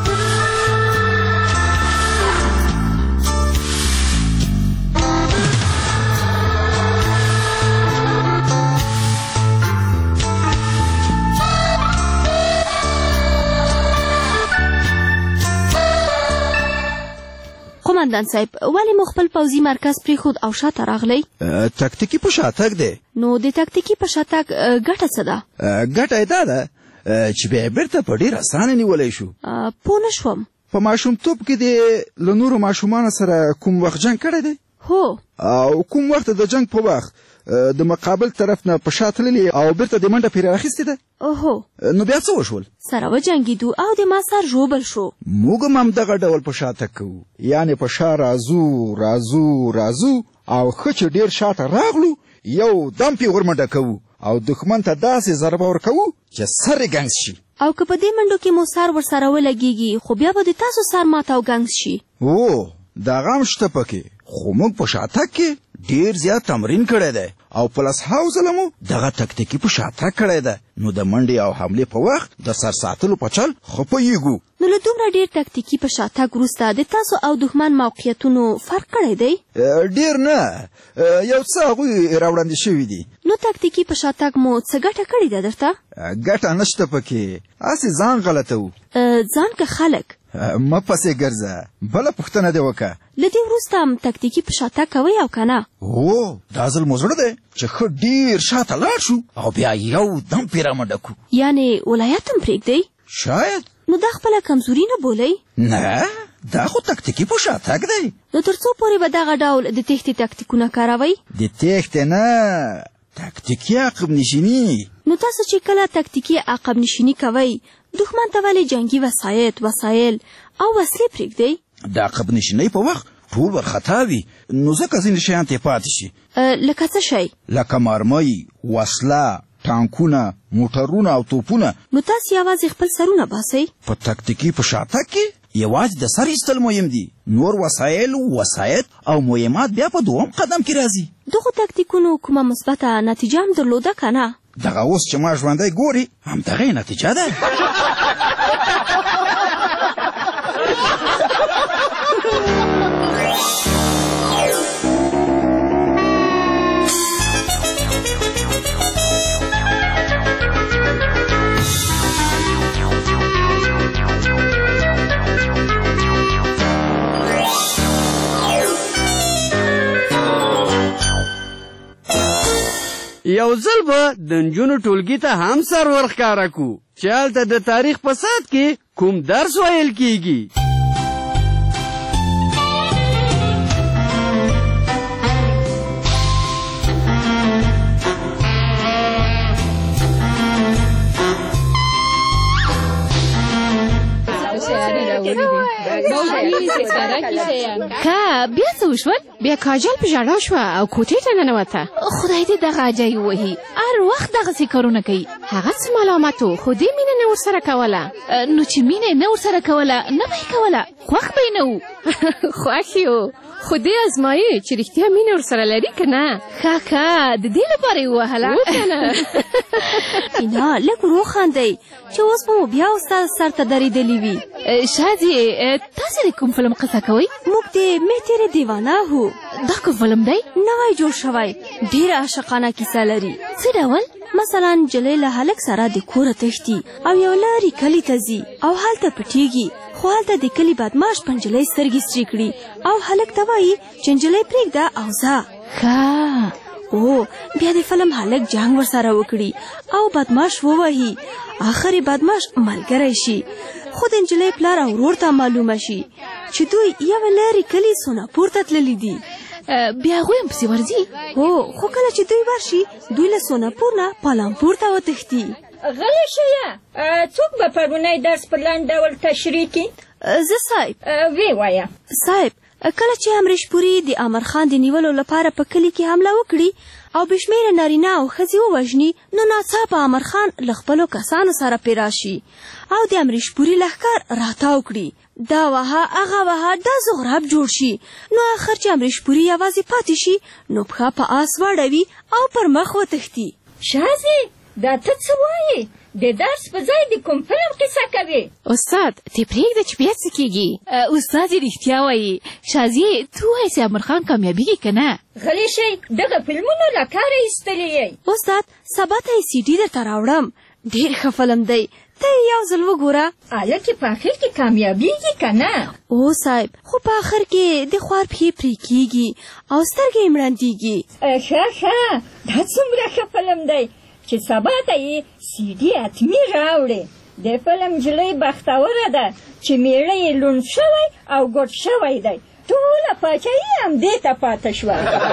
Speaker 5: قومندان صاحب ولې مو خپل پوځي مرکز پرېښود او شاته راغلی؟
Speaker 21: تکتیکي په شاتګ دی.
Speaker 5: نو د تکتیکي په شاتګ ګټه څه ده؟
Speaker 21: ګټه یې دا ده چې بیا یې بېرته په ډېر اسانه نیولی شو.
Speaker 5: پوه نه شوم.
Speaker 21: په ماشومتوب کې دې له نورو ماشومانو سره کوم وخت جنګ کړی دی؟
Speaker 5: هو.
Speaker 21: او کوم وخت د جنګ په وخت د مقابل طرف نه په شا تللي او بیرته د منډه پرې راخیستې ده؟
Speaker 5: هو.
Speaker 21: نو بیا څه وشول؟
Speaker 5: سره وجنګېدو او د ما سر ژوبل شو.
Speaker 21: موږ هم همدغه ډول په شا تګ کوو، یعنې په شا راځو راځو راځو او ښه چې ډېر شاته راغلو یو دم پې ورمنډه کوو او دښمن ته داسې ضربه ورکوو چې سر یې ګنګس شي.
Speaker 5: او که په دې منډو کې مو سر ورسره ولګېږي خو بیا به د تاسو سر ماته او ګنګس شي.
Speaker 21: او دغه هم شته پکې، خو موږ په شاتګ کې ډېر زیات تمرین کړی دی او پلس هاو ځله مو دغه تکتیکي په شاتګ کړی ده. نو د منډې او حملې په وخت د سر ساتلو په چل ښه پوهېږو.
Speaker 5: نو له دومره ډېر تکتیکي په شاتګ وروسته د تاسو او دښمن موقعیتونو فرق کړی دی؟
Speaker 21: ډېر نه، یو څه هغوی راوړاندې شوي دي.
Speaker 5: نو تکتیکي په شاتګ مو څه ګټه کړې ده درته؟
Speaker 21: ګټه نشته پکې، هسې ځان غلطوو.
Speaker 5: ځان که خلک؟
Speaker 21: مه پسې ګرځه. بله پوښتنه دې وکړه،
Speaker 5: له دې وروسته هم تکتیکي په شاتګ کوئ او که نه؟
Speaker 21: هو، دا ځل مو زړه دی چې ښه ډېر شاته لاړ شو او بیا یو دم پرې رامنډه کړو.
Speaker 5: یعنې ولایت هم پرېږدئ؟
Speaker 21: شاید.
Speaker 5: نو دا خپله کمزوري نه بولئ؟
Speaker 21: نه، دا خو تکتیکي په شاتګ دی.
Speaker 5: نو تر څو پورې به دغه ډول د تېښتې تکتیکونه کاروئ؟
Speaker 21: د تېښتې نه، تکتیکي عقب نشیني.
Speaker 5: نو تاسو چې کله تکتیکي عقب نشیني کوئ دښمن ته ولې جنګي وسایط وسایل او وسلې پرېږدئ؟
Speaker 21: د عقب نشینۍ په وخت ټول ورخطا وي، نو ځکه ځینې شیان ترې پاتې شي.
Speaker 5: لکه څه شی؟
Speaker 21: لکه مرمۍ، وسله، ټانکونه، موټرونه او توپونه.
Speaker 5: نو تاسو یوازې خپل سرونه باسئ؟
Speaker 21: په تکتیکي په شاتګ کې یوازې د سر ایستل مهم دي، نور وسایل، وسایط او مهمات بیا په دوم قدم کې راځي.
Speaker 5: دغو تکتیکونو کومه مثبته نتیجه هم درلوده که نه؟
Speaker 21: دغه اوس چې ما ژوندی ګوري همدغه یې نتیجه ده.
Speaker 3: یو ځل به د نجونو ټولګي ته هم سر ورښکاره کړو چې هلته د تاریخ په ساعت کې کوم درس ویل کیږي.
Speaker 6: که بیا څه وشول؟ بیا کاجل په ژړا شوه او کوټې ته ننوته.
Speaker 5: خدای دې دغه عجایب ووهي، هر وخت دغسې کارونه کوي.
Speaker 6: هغه څه ملامت و، خو دې مینه نه ورسره کوله.
Speaker 5: نو چې مینه یې نه ورسره کوله نه به یې کوله، خوښ به یې نه و.
Speaker 6: خوښ یې و، خو دې ازمایي چې رښتیا مینه ورسره لري که نه.
Speaker 5: ښه ښه، د دې لپاره یې ووهله. اینا لږ ورو خاندئ چې اوس به مو بیا استاد سر ته درېدلي وي.
Speaker 6: شادي تاسې د کوم فلم قصه کوئ؟
Speaker 5: موږ د مې تیرې دیوانه هو.
Speaker 6: دا کوم فلم دی؟
Speaker 5: نوی جوړ شوی، ډېره عاشقانه کیسه لري.
Speaker 6: څه ډول؟
Speaker 5: مثلا نجلۍ له هلک سره د کوره تښتي او یو لرې کلي ته ځي او هلته پټېږي، خو هلته د کلي بدماش په نجلۍ سترګې سرې کړي او هلک ته وایي چې نجلۍ پرېږده او ځه.
Speaker 6: ښه.
Speaker 5: او بیا د فلم هلک جنګ ورسره وکړي او بدماش ووهي. آخر یې بدماش ملګری شي، خو د نجلۍ پلار او ورور ته معلومه شي چې دوی یوه لرې کلي سوناپور ته تللي دي.
Speaker 6: بیا هغوی هم پسې ورځي؟
Speaker 5: هو، خو کله چې دوی ورشي دوی له سوناپور نه پالامپور ته وتښتي.
Speaker 4: غلی شیه، څوک به پرونی درس په لنډ ډول تشریح کړي؟
Speaker 5: زه صاحب.
Speaker 4: وی وایه.
Speaker 5: صاحب، کله چې امریش پوري د امر خان د نیولو لپاره په کلي کې حمله وکړي او بشمیره نارینه او ښځې ووژني، نو ناڅاپه امر خان له خپلو کسانو سره پې راشي او د امریش پوري لښکر راتاو کړي. دا وها هغه وها دا زغراب جوړ شي، نو آخر چې امریش پوري یوازې پاتې شي نو پښه په آس واړوي او پر مخ وتښتي.
Speaker 4: شازي، دا ته څه وایې؟ د درس په ځای د کوم فلم کیسه کوي؟
Speaker 6: استاد ته پرېږده چې بیا څه کېږي. استاد یې رښتیا وایي. شازي، ته وایې چې امر خان کامیابېږي که نه؟
Speaker 4: غلی شئ، دغه فلمونه له کاره ایستلي یئ.
Speaker 5: استاد، سبا ته یې سي ډي درته راوړم، ډېر ښه فلم دی، ته یې یو ځل وګوره.
Speaker 4: هلکې په آخر کې کامیابېږي که نه؟
Speaker 5: او صاحب، خو په آخر کې د خوار پښې پرې کېږي او سترګې یې مړندېږي.
Speaker 4: ښه ښه، دا څومره ښه فلم دی چې سبا ته یې سی ډي حتمي راوړې. د فلم نجلۍ بختوره ده چې میړه یې لوند شوی او ګوډ شوی دی، ټوله پاچاهي همدې ته پاته شوه.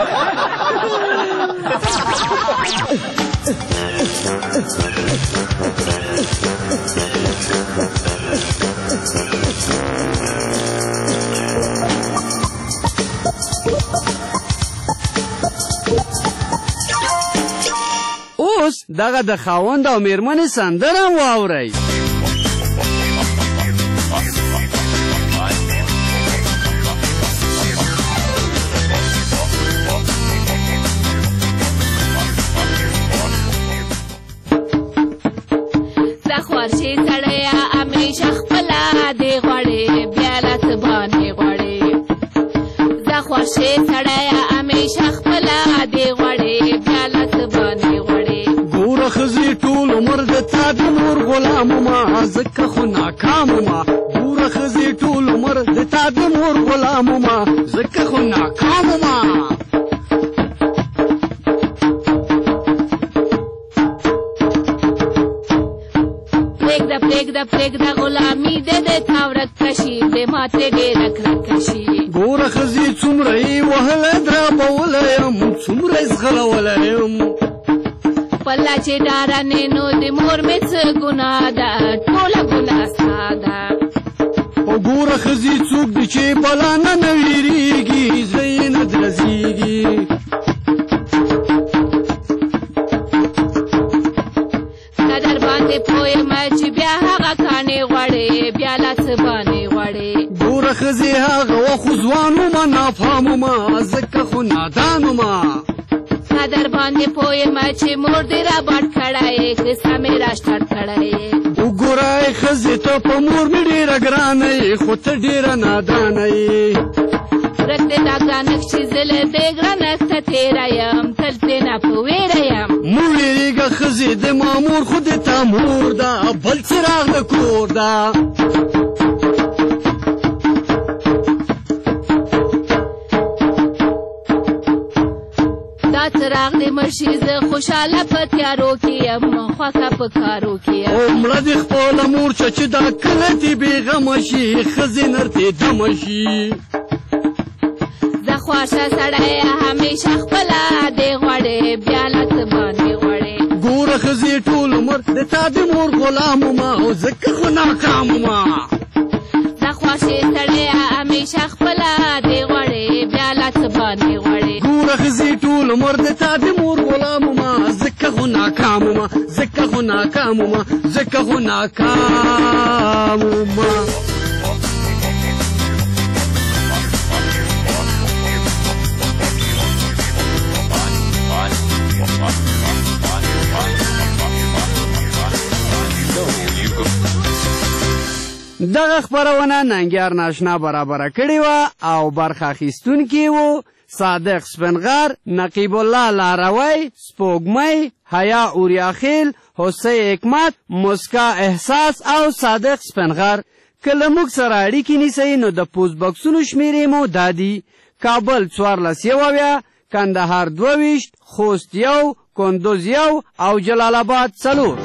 Speaker 3: اوس دغه د خاوند او میرمنې سندره واورئ.
Speaker 6: زه خوارشې سړیه همیشه خپله دې غواړې بیا له څه باندې غواړې. زه خوارشې سړیه همیشه خپله دې غواړې بیا له څه باندې غواړې.
Speaker 3: ګوره ښځې ټول عمر د تا د مور غلام ومه، ځکه خو ناکام ومه. ګوره ښځې ټول عمر د تا د مور غلام ومه، ځکه خو ناکام ومه.
Speaker 6: پرېږده پرېږده پرېږده غلامي دې د تا ورک کشي، د ما ترې ډېره کرکه شي.
Speaker 3: ګوره ښځې څومره یې وهلی درابولی یم، څومره یې ځغلولی یم.
Speaker 6: پله چې ډارنې نو د مور مې څه ګناه ده، ټوله ګناه ستا ده.
Speaker 3: او ګوره ښځې څوک دي چې بلا نه نه وېرېږي، زړه یې نه درزېږي.
Speaker 6: که در باندې پوه یمه چې بیا هغه کاڼې غواړې بیا لا څه باندې غواړې.
Speaker 3: ګوره ښځې هغه وخت خو ځوان ومه، نافام ومه، ځکه خو نادان ومه.
Speaker 6: که در باندې پوه یمه چې مور دې راباټ کړی، کیسه مې راشټاټ کړی.
Speaker 3: وګوره ښځې ته په مور مې ډېره ګرانه یې، خو ته ډېره نادانه یې.
Speaker 6: ورک دې دا ګرانښت چې زه له دې ګرانښت ته تېره یم، تل ترې نه په ویره یم.
Speaker 3: مه وېرېږه ښځې د ما مور خو د تا مور ده، بل څراغ د کور ده.
Speaker 6: دا څراغ دې مړ شي، زه خوشحاله په تیارو کې یم، خوښه په کارو کې یم.
Speaker 3: او مړه دې خپله مور شه چې دا کله دې بېغمه شي، ښځې نرتې دمه شي.
Speaker 6: زه خوښه سړی همیشه خپله دې غواړې بیا له څه باندې غواړې.
Speaker 3: ګوره ښځې ټول عمر د تا د مور غلام ومه، او ځکه خو ناکام ومه.
Speaker 6: زه خوښې سړی همیشه خپله دې غواړې بیا له څه باندې غواړې.
Speaker 3: ګوره ښځې ټول عمر د تا د مور غلام ومه، ځکه خو ناکام ومه، ځکه خو ناکام ومه، ځکه خو ناکام ومه. دغه خپرونه ننګیار ناشنا برابره کړې وه او برخه اخیستونکي وو صادق سپنغر، نقیب الله لاروی، سپوږمۍ، حیا اوریاخیل، حسی حکمت، مسکا احساس او صادق سپنغر. که له موږ سره اړیکې نیسئ نو د پوسټ بکسونو شمیرې مو دا دي: کابل څوارلس یو اویا، کندهار دوه ویشت، خوست یو، کندوز یو او جلال آباد څلور.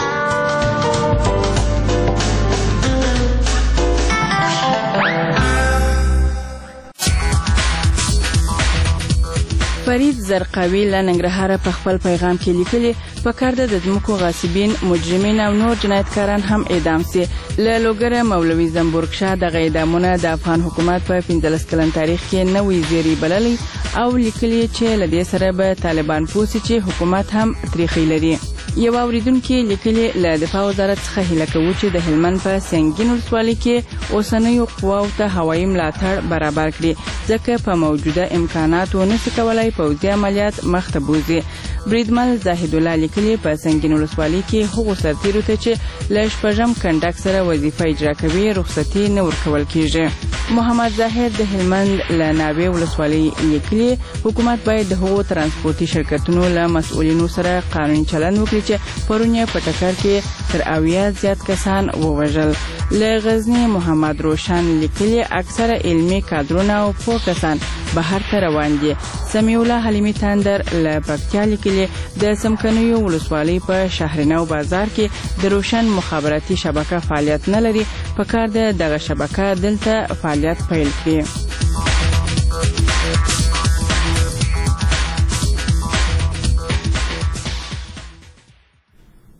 Speaker 7: فرید زرقاوي له ننګرهاره په خپل پیغام کې لیکلي پکار ده د ځمکو غاصبین، مجرمین او نور جنایتکاران هم اعدام سي. له لوګره مولوي زنبورګ شاه دغه اعدامونه د افغان حکومت په پنځلس کلن تاریخ کې نوې زیری بللی او لیکلي چې له دې سره به طالبان پوه سي چې حکومت هم تریخی لري. یو اوریدونکي لیکلي له دفاع وزارت څخه هیله کوو چې د هلمند په سنګین ولسوالۍ کې اوسنیو قواو ته هوایي ملاتړ برابر کړي ځکه په موجوده امکاناتو نشي کولای پوځي عملیات مخ ته بوځي. بریدمل زاهد الله لیکلي په سنګین ولسوالۍ کې هغو سرتیرو ته چې له شپږم کنډک سره وظیفه اجرا کوي رخصتي نه ورکول کیږي. محمد ظاهر د هلمند له ناوې ولسوالۍ لیکلي حکومت باید د هغو ترانسپورتي شرکتونو له مسؤلینو سره قانوني چلند وکړي چې پرون یې په ټکر کې تر اویا زیات کسان ووژل. له غزني محمد روشن لیکلي اکثره علمي کادرونه او پوه کسان بهر ته روان دي. سمیع الله حلیمي تندر له پکتیا لیکلي د سمکنیو ولسوالۍ په شهرنو بازار کې د روشن مخابراتي شبکه فعالیت نه لري، پکار ده دغه شبکه دلته فعالیت پیل کړي.